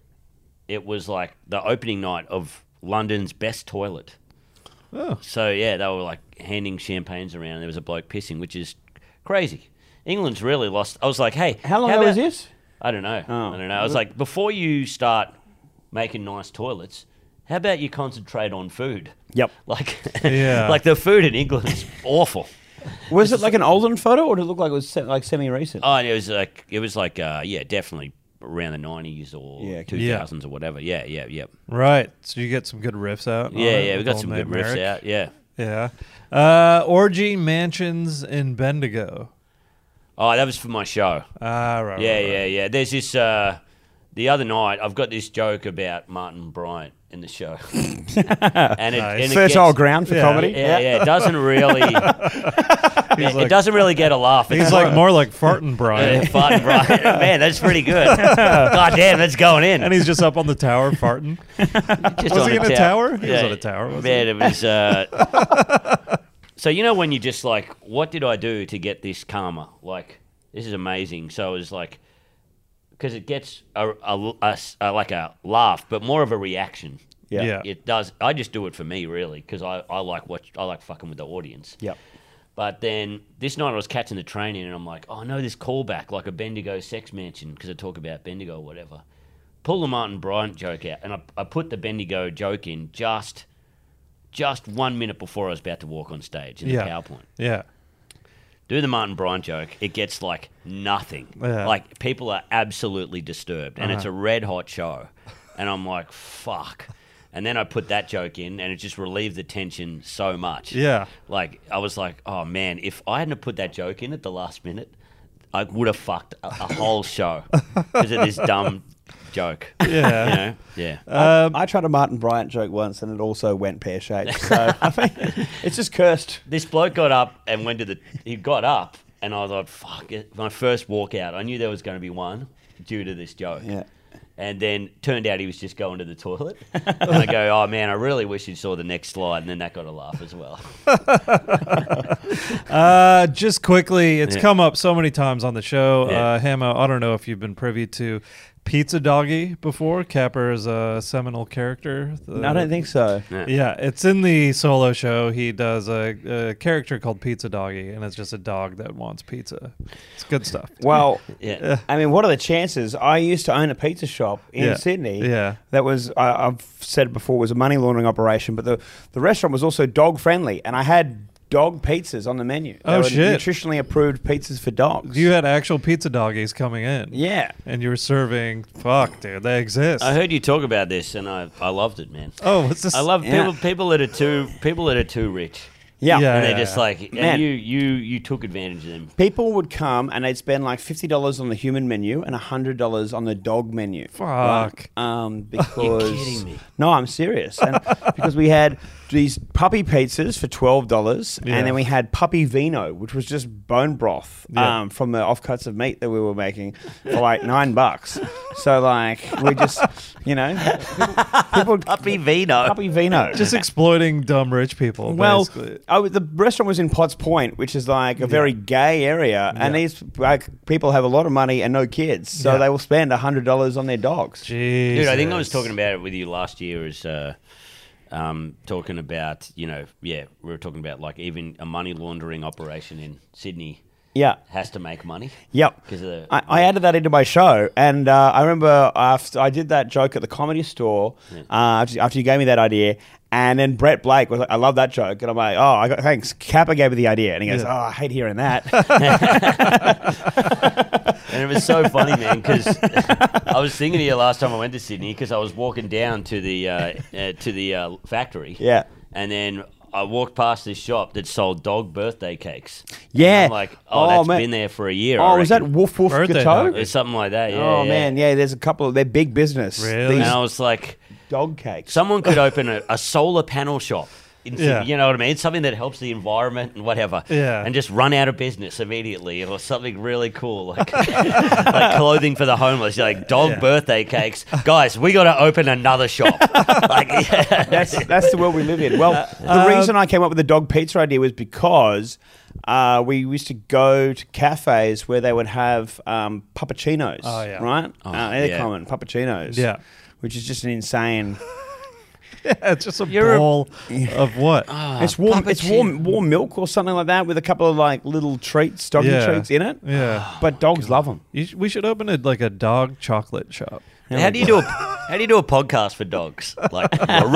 it was like the opening night of London's best toilet. Oh. So yeah, they were like handing champagnes around. And there was a bloke pissing, which is crazy. England's really lost. I was like, hey, How long ago about- was this? I don't know. Oh. I don't know. I was like, before you start making nice toilets, how about you concentrate on food? Yep. Like, Yeah. like the food in England is awful. Was it like an olden photo, or did it look like it was se- like semi-recent? Oh, and it was like it was like uh, yeah, definitely around the nineties or Yeah, two yeah. thousands or whatever. Yeah, yeah, yeah. Right. So you get some good riffs out. on Yeah, it yeah. We with got old some mate good riffs Merrick. out. Yeah. Yeah. Uh, orgy mansions in Bendigo. Oh, that was for my show. Ah, right. Yeah, right, yeah, right. yeah. There's this. Uh, the other night, I've got this joke about Martin Bryant in the show, and it, Nice. and it Fertile gets- ground for Yeah. comedy. Yeah, yeah. It doesn't really. it, like- it doesn't really get a laugh. He's It's like more like farting uh, Brian. Martin Bryant. Man, that's pretty good. God damn, that's going in. And he's just up on the tower farting. Just Was on he in a tower. tower? He was on a tower, wasn't Man, he? it was. Uh, so you know when you just like, what did I do to get this karma? Like, this is amazing. So it was like, because it gets a, a, a, a like a laugh, but more of a reaction. Yeah. Yeah. It does. I just do it for me, really, because I, I like watch. I like fucking with the audience. Yep. But then this night I was catching the train in, and I'm like, oh, I know this callback, like a Bendigo sex mansion, because I talk about Bendigo or whatever. Pull the Martin Bryant joke out, and I, I put the Bendigo joke in just just one minute before I was about to walk on stage in Yeah. the PowerPoint. Yeah. Do the Martin Bryant joke, it gets like nothing. Yeah. Like people are absolutely disturbed, and it's a Uh-huh. red hot show. And I'm like, fuck. And then I put that joke in, and it just relieved the tension so much. Yeah. Like, I was like, oh man, if I hadn't have put that joke in at the last minute, I would have fucked a, a whole show because of this dumb joke. Yeah. You know? Yeah. Um, I tried a Martin Bryant joke once, and it also went pear shaped. So I think it's just cursed. This bloke got up and went to the. He got up, and I thought, fuck it. My first walkout, I knew there was going to be one due to this joke. Yeah. And then turned out he was just going to the toilet. And I go, oh man, I really wish you saw the next slide. And then that got a laugh as well. Uh, just quickly, it's Yeah. come up so many times on the show. Yeah. Uh, Hamo, I don't know if you've been privy to Pizza Doggy before? Capper's a seminal character. The- No, I don't think so. Yeah. Yeah, it's in the solo show. He does a, a character called Pizza Doggy, and it's just a dog that wants pizza. It's good stuff. Well, Yeah. I mean, what are the chances? I used to own a pizza shop in Yeah. Sydney. Yeah. That was, I, I've said before, was a money laundering operation, but the, the restaurant was also dog friendly, and I had dog pizzas on the menu. They Oh, were shit. nutritionally approved pizzas for dogs. You had actual pizza doggies coming in. Yeah. And you were serving, fuck, dude, they exist. I heard you talk about this, and I, I loved it, man. oh, what's this? I love Yeah. people people that are too people that are too rich, Yeah. Yeah. and they're just like, Man. and you you you took advantage of them. People would come and they'd spend like fifty dollars on the human menu and one hundred dollars on the dog menu. Fuck. Um, because kidding me? No, I'm serious. And because we had these puppy pizzas for twelve dollars, Yeah. and then we had puppy vino, which was just bone broth Yeah. um, from the offcuts of meat that we were making for like nine bucks. So like we just, you know, people, people Puppy vino. puppy vino. Just exploiting dumb rich people, Well, basically. I was- the restaurant was in Potts Point, which is like a very gay area, and Yeah. these like people have a lot of money and no kids, so Yeah. they will spend a hundred dollars on their dogs. Jesus. Dude, I think I was talking about it with you last year. As uh, um, talking about, you know, yeah, we were talking about like even a money laundering operation in Sydney Yeah, has to make money yep. because of the. I, I added that into my show, and uh, I remember after I did that joke at the Comedy Store uh, after, after you gave me that idea. And then Brett Blake was like, "I love that joke," and I'm like, "Oh, I got thanks." Kappa gave me the idea, and he goes, Yeah. "Oh, I hate hearing that." And it was so funny, man, because I was thinking of you last time I went to Sydney because I was walking down to the uh, uh, to the uh, factory, Yeah. and then I walked past this shop that sold dog birthday cakes. Yeah. And I'm like, oh, Oh, that's man. been there for a year. I Oh, is that reckon. Woof Woof Birthday Gateau? dog. It's something like that? Yeah. Oh yeah. man, yeah. There's a couple of they're big business. Really? These And I was like, dog cakes. someone could open a, a solar panel shop. In Sydney, Yeah. You know what I mean? Something that helps the environment and whatever. Yeah. And just run out of business immediately, or something really cool like like clothing for the homeless, like dog Yeah. birthday cakes. Guys, we got to open another shop. like, yeah. That's that's the world we live in. Well, the Uh, reason I came up with the dog pizza idea was because uh, we used to go to cafes where they would have um, puppuccinos. Oh, yeah. Right? Oh, uh, they're yeah. common puppuccinos. Yeah. Which is just an insane. Yeah, it's just a You're a- bowl of what? Ah, it's warm. It's puppuccino. warm. Warm milk or something like that with a couple of like little treats, doggy Yeah. treats in it. Yeah. But dogs love them. You sh- we should open a, like a dog chocolate shop. How do you do a how do you do a podcast for dogs? Like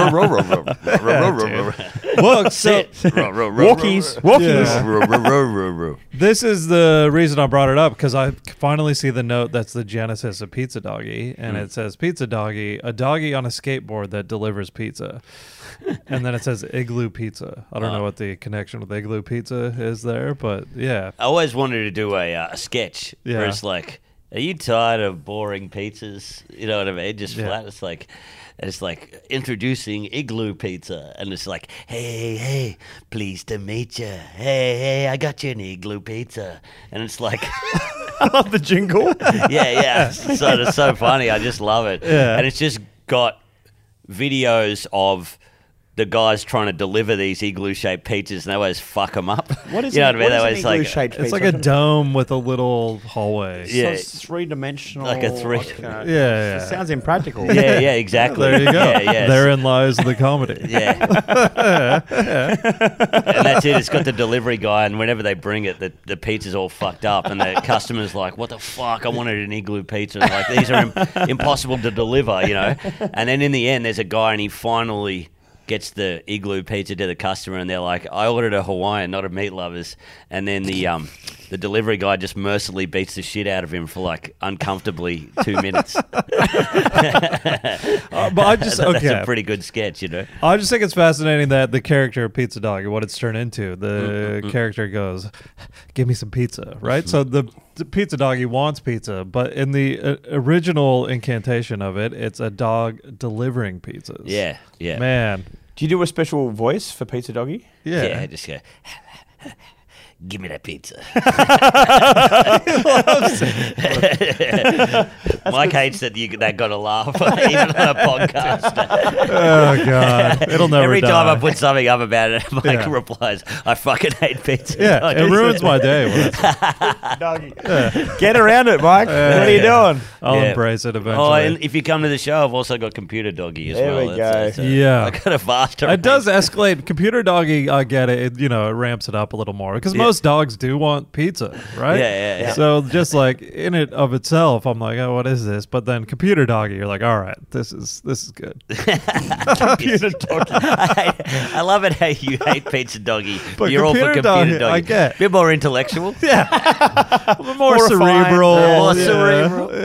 Well, so Walkies, walkies. Yeah. This is the reason I brought it up, because I finally see the note that's the genesis of Pizza Doggy, and it says Pizza Doggy, a doggy on a skateboard that delivers pizza. And then it says Igloo Pizza. I don't know what the connection with Igloo Pizza is there, but yeah. I always wanted to do a, uh, a sketch where Yeah. it's like, are you tired of boring pizzas? You know what I mean? Just Yeah. flat. It's like, it's like introducing Igloo Pizza, and it's like, hey, hey, pleased to meet you. Hey, hey, I got you an Igloo Pizza, and it's like, I love the jingle. yeah, yeah. So it's so funny. I just love it. Yeah. And it's just got videos of the guys trying to deliver these igloo-shaped pizzas, and they always fuck them up. What is you know it? what I mean? They What always is an like, igloo-shaped It's pizza? like a dome with a little hallway. Yeah. So it's three dimensional. Like a three- Okay. Yeah, yeah. It sounds impractical. yeah, yeah, exactly. There you go. Yeah, yeah. Therein lies the comedy. Yeah. And that's it. It's got the delivery guy, and whenever they bring it, the, the pizza's all fucked up, and the customer's like, what the fuck? I wanted an igloo pizza. And like, these are Im- impossible to deliver, you know? And then in the end, there's a guy, and he finally gets the igloo pizza to the customer, and they're like, I ordered a Hawaiian, not a meat lovers. And then the um the delivery guy just mercilessly beats the shit out of him for like uncomfortably two minutes. Uh, but I just, That's okay. a pretty good sketch, you know? I just think it's fascinating that the character of Pizza Dog, what it's turned into, the Mm-mm-mm. character goes, "Give me some pizza," right? So the, the Pizza Doggy wants pizza, but in the uh, original incantation of it, it's a dog delivering pizzas. Yeah, yeah. Man, Do you do a special voice for Pizza Doggy? yeah. Yeah, just go. Give me that pizza. Mike hates that you that got a laugh even on a podcast. Oh god, it'll never. Every die. time I put something up about it, Mike Yeah. replies, "I fucking hate pizza." yeah, Like, it ruins my day. When it's- Doggy. Get around it, Mike. what are you yeah. doing? I'll Yeah. embrace it eventually. Oh, and if you come to the show, I've also got Computer Doggy as There well. we That's- go. that's a- Yeah. I got a vast. it does escalate. Computer doggy, I get it. it. You know, it ramps it up a little more because Yeah. most dogs do want pizza, right? Yeah, yeah, yeah. So just like in it of itself, I'm like, oh, what is this? But then computer doggy, you're like, all right, this is this is good. Computer Doggy. I, I love it how you hate Pizza Doggy. But You're all for Computer Computer Doggy, Doggy. I get. Bit more intellectual. Yeah, a little more, More cerebral. refined, more yeah, cerebral.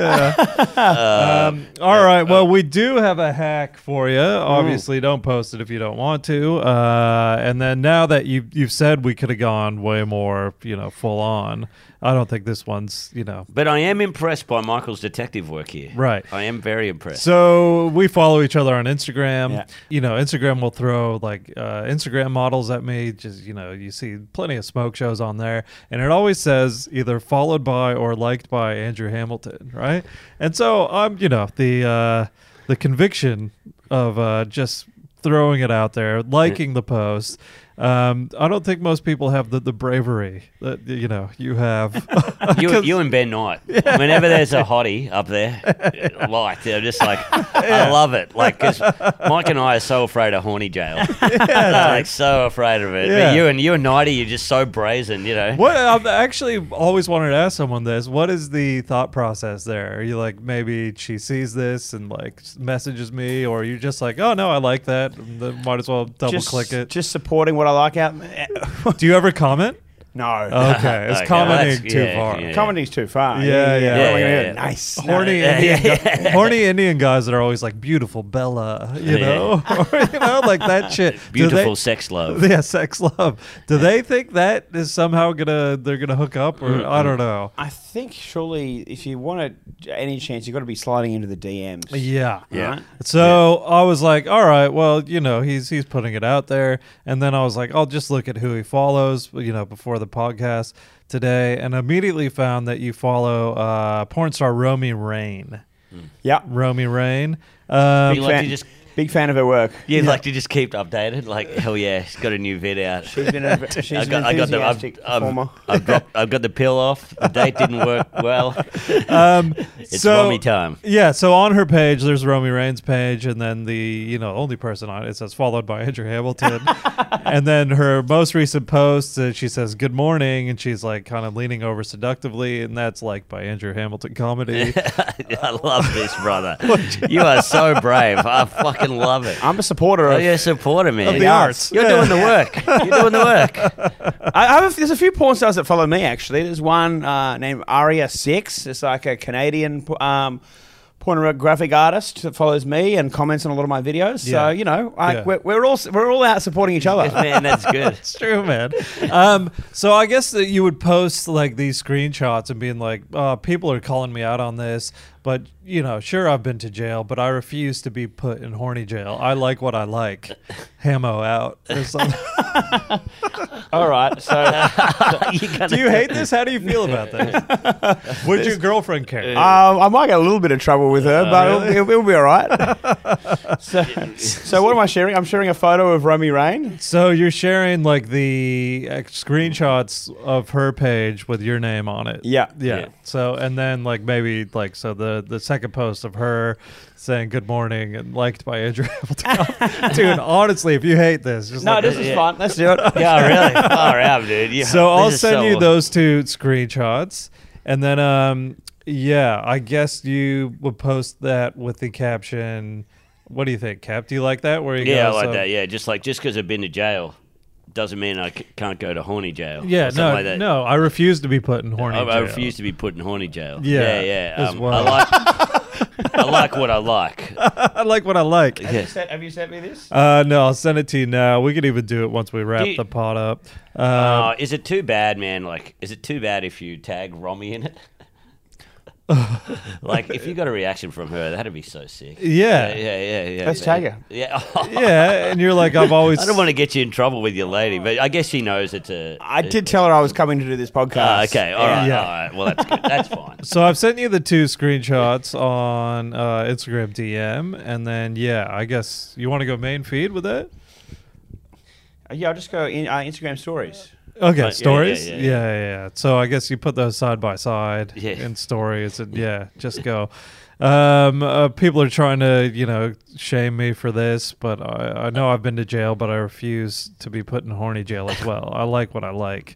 Yeah. um, all right. Well, we do have a hack for you. Obviously, don't post it if you don't want to. Uh, and then now that you you've said we could have gone way more, you know, full on. I don't think this one's, you know. But I am impressed by Michael's detective work here. Right. I am very impressed. So we follow each other on Instagram. Yeah. You know, Instagram will throw like uh, Instagram models at me. Just, you know, you see plenty of smoke shows on there. And it always says either followed by or liked by Andrew Hamilton, right? And so I'm, you know, the uh, the conviction of uh, just throwing it out there, liking the post. Um, I don't think most people have the, the bravery that, you know, you have. You, 'Cause- you and Ben Knight. Whenever there's a hottie up there, like they're just like, I love it. Like, because Mike and I are so afraid of horny jail. Like, so afraid of it. Yeah. But you and you and Nighty, you're just so brazen, you know. What I've actually always wanted to ask someone this. What is the thought process there? Are you like, maybe she sees this and like messages me, or are you just like, oh no, I like that, and then might as well double just, click it? Just supporting what I like out. Do you ever comment? No. Okay, it's Okay, commenting that's- too yeah, far. yeah. Commenting's too far. Yeah, yeah. What am I Yeah, gonna yeah, do? yeah. Nice. Horny, Yeah, Indian, yeah, gu- horny Indian guys that are always like beautiful Bella, you Yeah. know, or, you know, like that shit. Do Beautiful they- sex love. Yeah, sex love. Do they think that is somehow gonna they're gonna hook up, or I don't know? I think surely if you want a, any chance, you've got to be sliding into the D Ms. Yeah. Yeah. Right? So I was like, all right, well, you know, he's he's putting it out there, and then I was like, I'll just look at who he follows, you know, before the podcast today, and immediately found that you follow uh, porn star Romy Rain. Yeah. Romy Rain. Um, You like fan, to just big fan of her work. yeah, like to just keep updated. Like hell yeah, she's got a new vid out. She's been a, she's I an got, I got the, I've, enthusiastic I've, performer. I've, dropped, I've got the pill off. The date didn't work well. um, It's so, Romy time. Yeah, so on her page, there's Romy Rain's page, and then the you know only person on it, it says followed by Andrew Hamilton, and then her most recent post, uh, she says good morning, and she's like kind of leaning over seductively, and that's like by Andrew Hamilton comedy. I love this, brother. You are so brave. I fucking love it. I'm a supporter Oh, of. you're a supporter, man. Of the arts. You're Yeah. doing the work. You're doing the work. I, I have a, there's a few porn stars that follow me actually. There's one uh, named Aria Six. It's like a Canadian um, pornographic artist that follows me and comments on a lot of my videos. Yeah. So you know, I, Yeah. we're, we're all we're all out supporting each other. Man, that's good. It's true, man. Um, so I guess that you would post like these screenshots and being like, uh, people are calling me out on this, but you know, sure, I've been to jail, but I refuse to be put in horny jail. I like what I like. Hamo out or something. All right. So You gotta- Do you hate this? How do you feel about this? Would your girlfriend care? um, I might get a little bit of trouble with her, but really? it'll, it'll be all right. so, so what am I sharing? I'm sharing a photo of Romy Rain. So you're sharing like the uh, screenshots of her page with your name on it. Yeah. Yeah. Yeah. So and then like maybe like so the the second post of her saying good morning and liked by Andrew Hamilton. Dude, honestly, if you hate this, just No, like, this is Yeah. fun. Let's do it. Yeah, really. Far out, dude. You, so I'll this is send so you awesome. those two screenshots, and then um yeah, I guess you would post that with the caption. What do you think, Cap? Do you like that? Where you Yeah, go, I like so- that. Yeah, just like just because I've been to jail doesn't mean I c- can't go to horny jail. Yeah, or something no, like that. no, I refuse to be put in horny I, jail. I refuse to be put in horny jail. Yeah, yeah, yeah. as Um, well. I like, I like what I like. I like what I like. Have, you Yes. sent, have you sent me this? Uh, no, I'll send it to you now. We could even do it once we wrap Do you- the pod up. Um, Uh, is it too bad, man? Like, is it too bad if you tag Romy in it? Like, if you got a reaction from her, that'd be so sick. Yeah. Yeah, yeah, yeah. yeah Let's tag her. Yeah. Yeah, and you're like, I've always. I don't want to get you in trouble with your lady, but I guess she knows it's a. I did tell her I was coming to do this podcast. Ah, okay, all right, Yeah. all right. Well, that's good. That's fine. So I've sent you the two screenshots on uh, Instagram D M, and then yeah, I guess you want to go main feed with that. Uh, yeah, I'll just go in uh, Instagram stories. Okay, Uh, yeah, stories. yeah, Yeah yeah, yeah, yeah. yeah. So I guess you put those side by side Yeah. in stories, and yeah, just go. Um, uh, people are trying to, you know, shame me for this, but I, I know I've been to jail, but I refuse to be put in horny jail as well. I like what I like.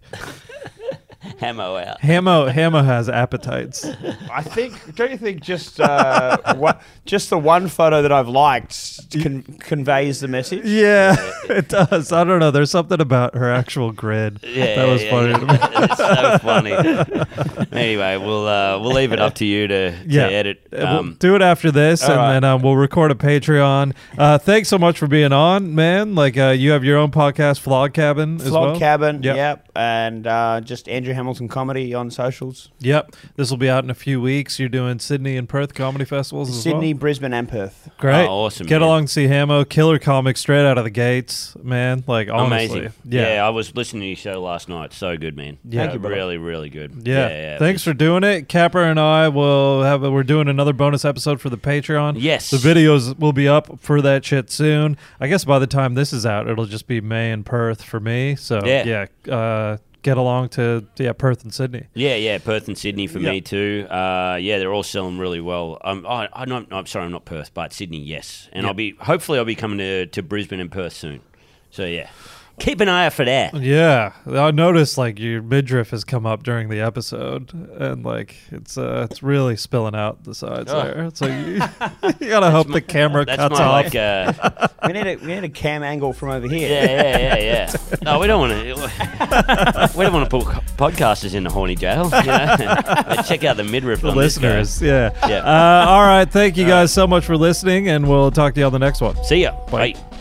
Hamo out. Hamo Hamo has appetites. I think. Don't you think just uh, what just the one photo that I've liked con- conveys the message? Yeah, it does. I don't know. There's something about her actual grid Yeah, that was yeah, funny yeah. to me. It's so funny. Anyway, we'll uh, we'll leave it up to you to, to Yeah, edit. Uh, we'll Um, do it after this, all and right. then um, we'll record a Patreon. Uh, thanks so much for being on, man. Like uh, you have your own podcast, Flog Cabin, as Flog well. Cabin, Yep. yep, and uh, just Andrew Hamilton Comedy on socials. Yep. This will be out in a few weeks. You're doing Sydney and Perth comedy festivals as Sydney, well. Brisbane, and Perth. Great. Oh, awesome, Get man. along, see Hamo, killer comic straight out of the gates, man. Like honestly, Amazing. yeah. Yeah, I was listening to your show last night. So good, man. Yeah. Thank you, brother. Really, really good. Yeah. yeah Thanks for doing it. Capper and I will have. We're doing another bonus episode for the Patreon. Yes. The videos will be up for that shit soon. I guess by the time this is out, it'll just be May and Perth for me. So Yeah. yeah, uh, get along to yeah Perth and Sydney. Yeah, yeah, Perth and Sydney for Yeah. me too. Uh, yeah, they're all selling really well. Um, I, I'm not. I'm sorry, I'm not Perth, but Sydney, yes. And Yeah. I'll be. Hopefully, I'll be coming to, to Brisbane and Perth soon. So yeah, keep an eye out for that. Yeah, I noticed like your midriff has come up during the episode, and like it's uh it's really spilling out the sides Oh. there. It's like you, you gotta hope the camera That's cuts my off. like. Uh, We need a we need a cam angle from over here. yeah, yeah, yeah, yeah. No, we don't want to. We don't want to put podcasters in the horny jail. You know? Check out the midriff. The on this guy. listeners, yeah. Yeah. Uh, all right, thank you guys so much for listening, and we'll talk to you on the next one. See ya. Bye. Bye.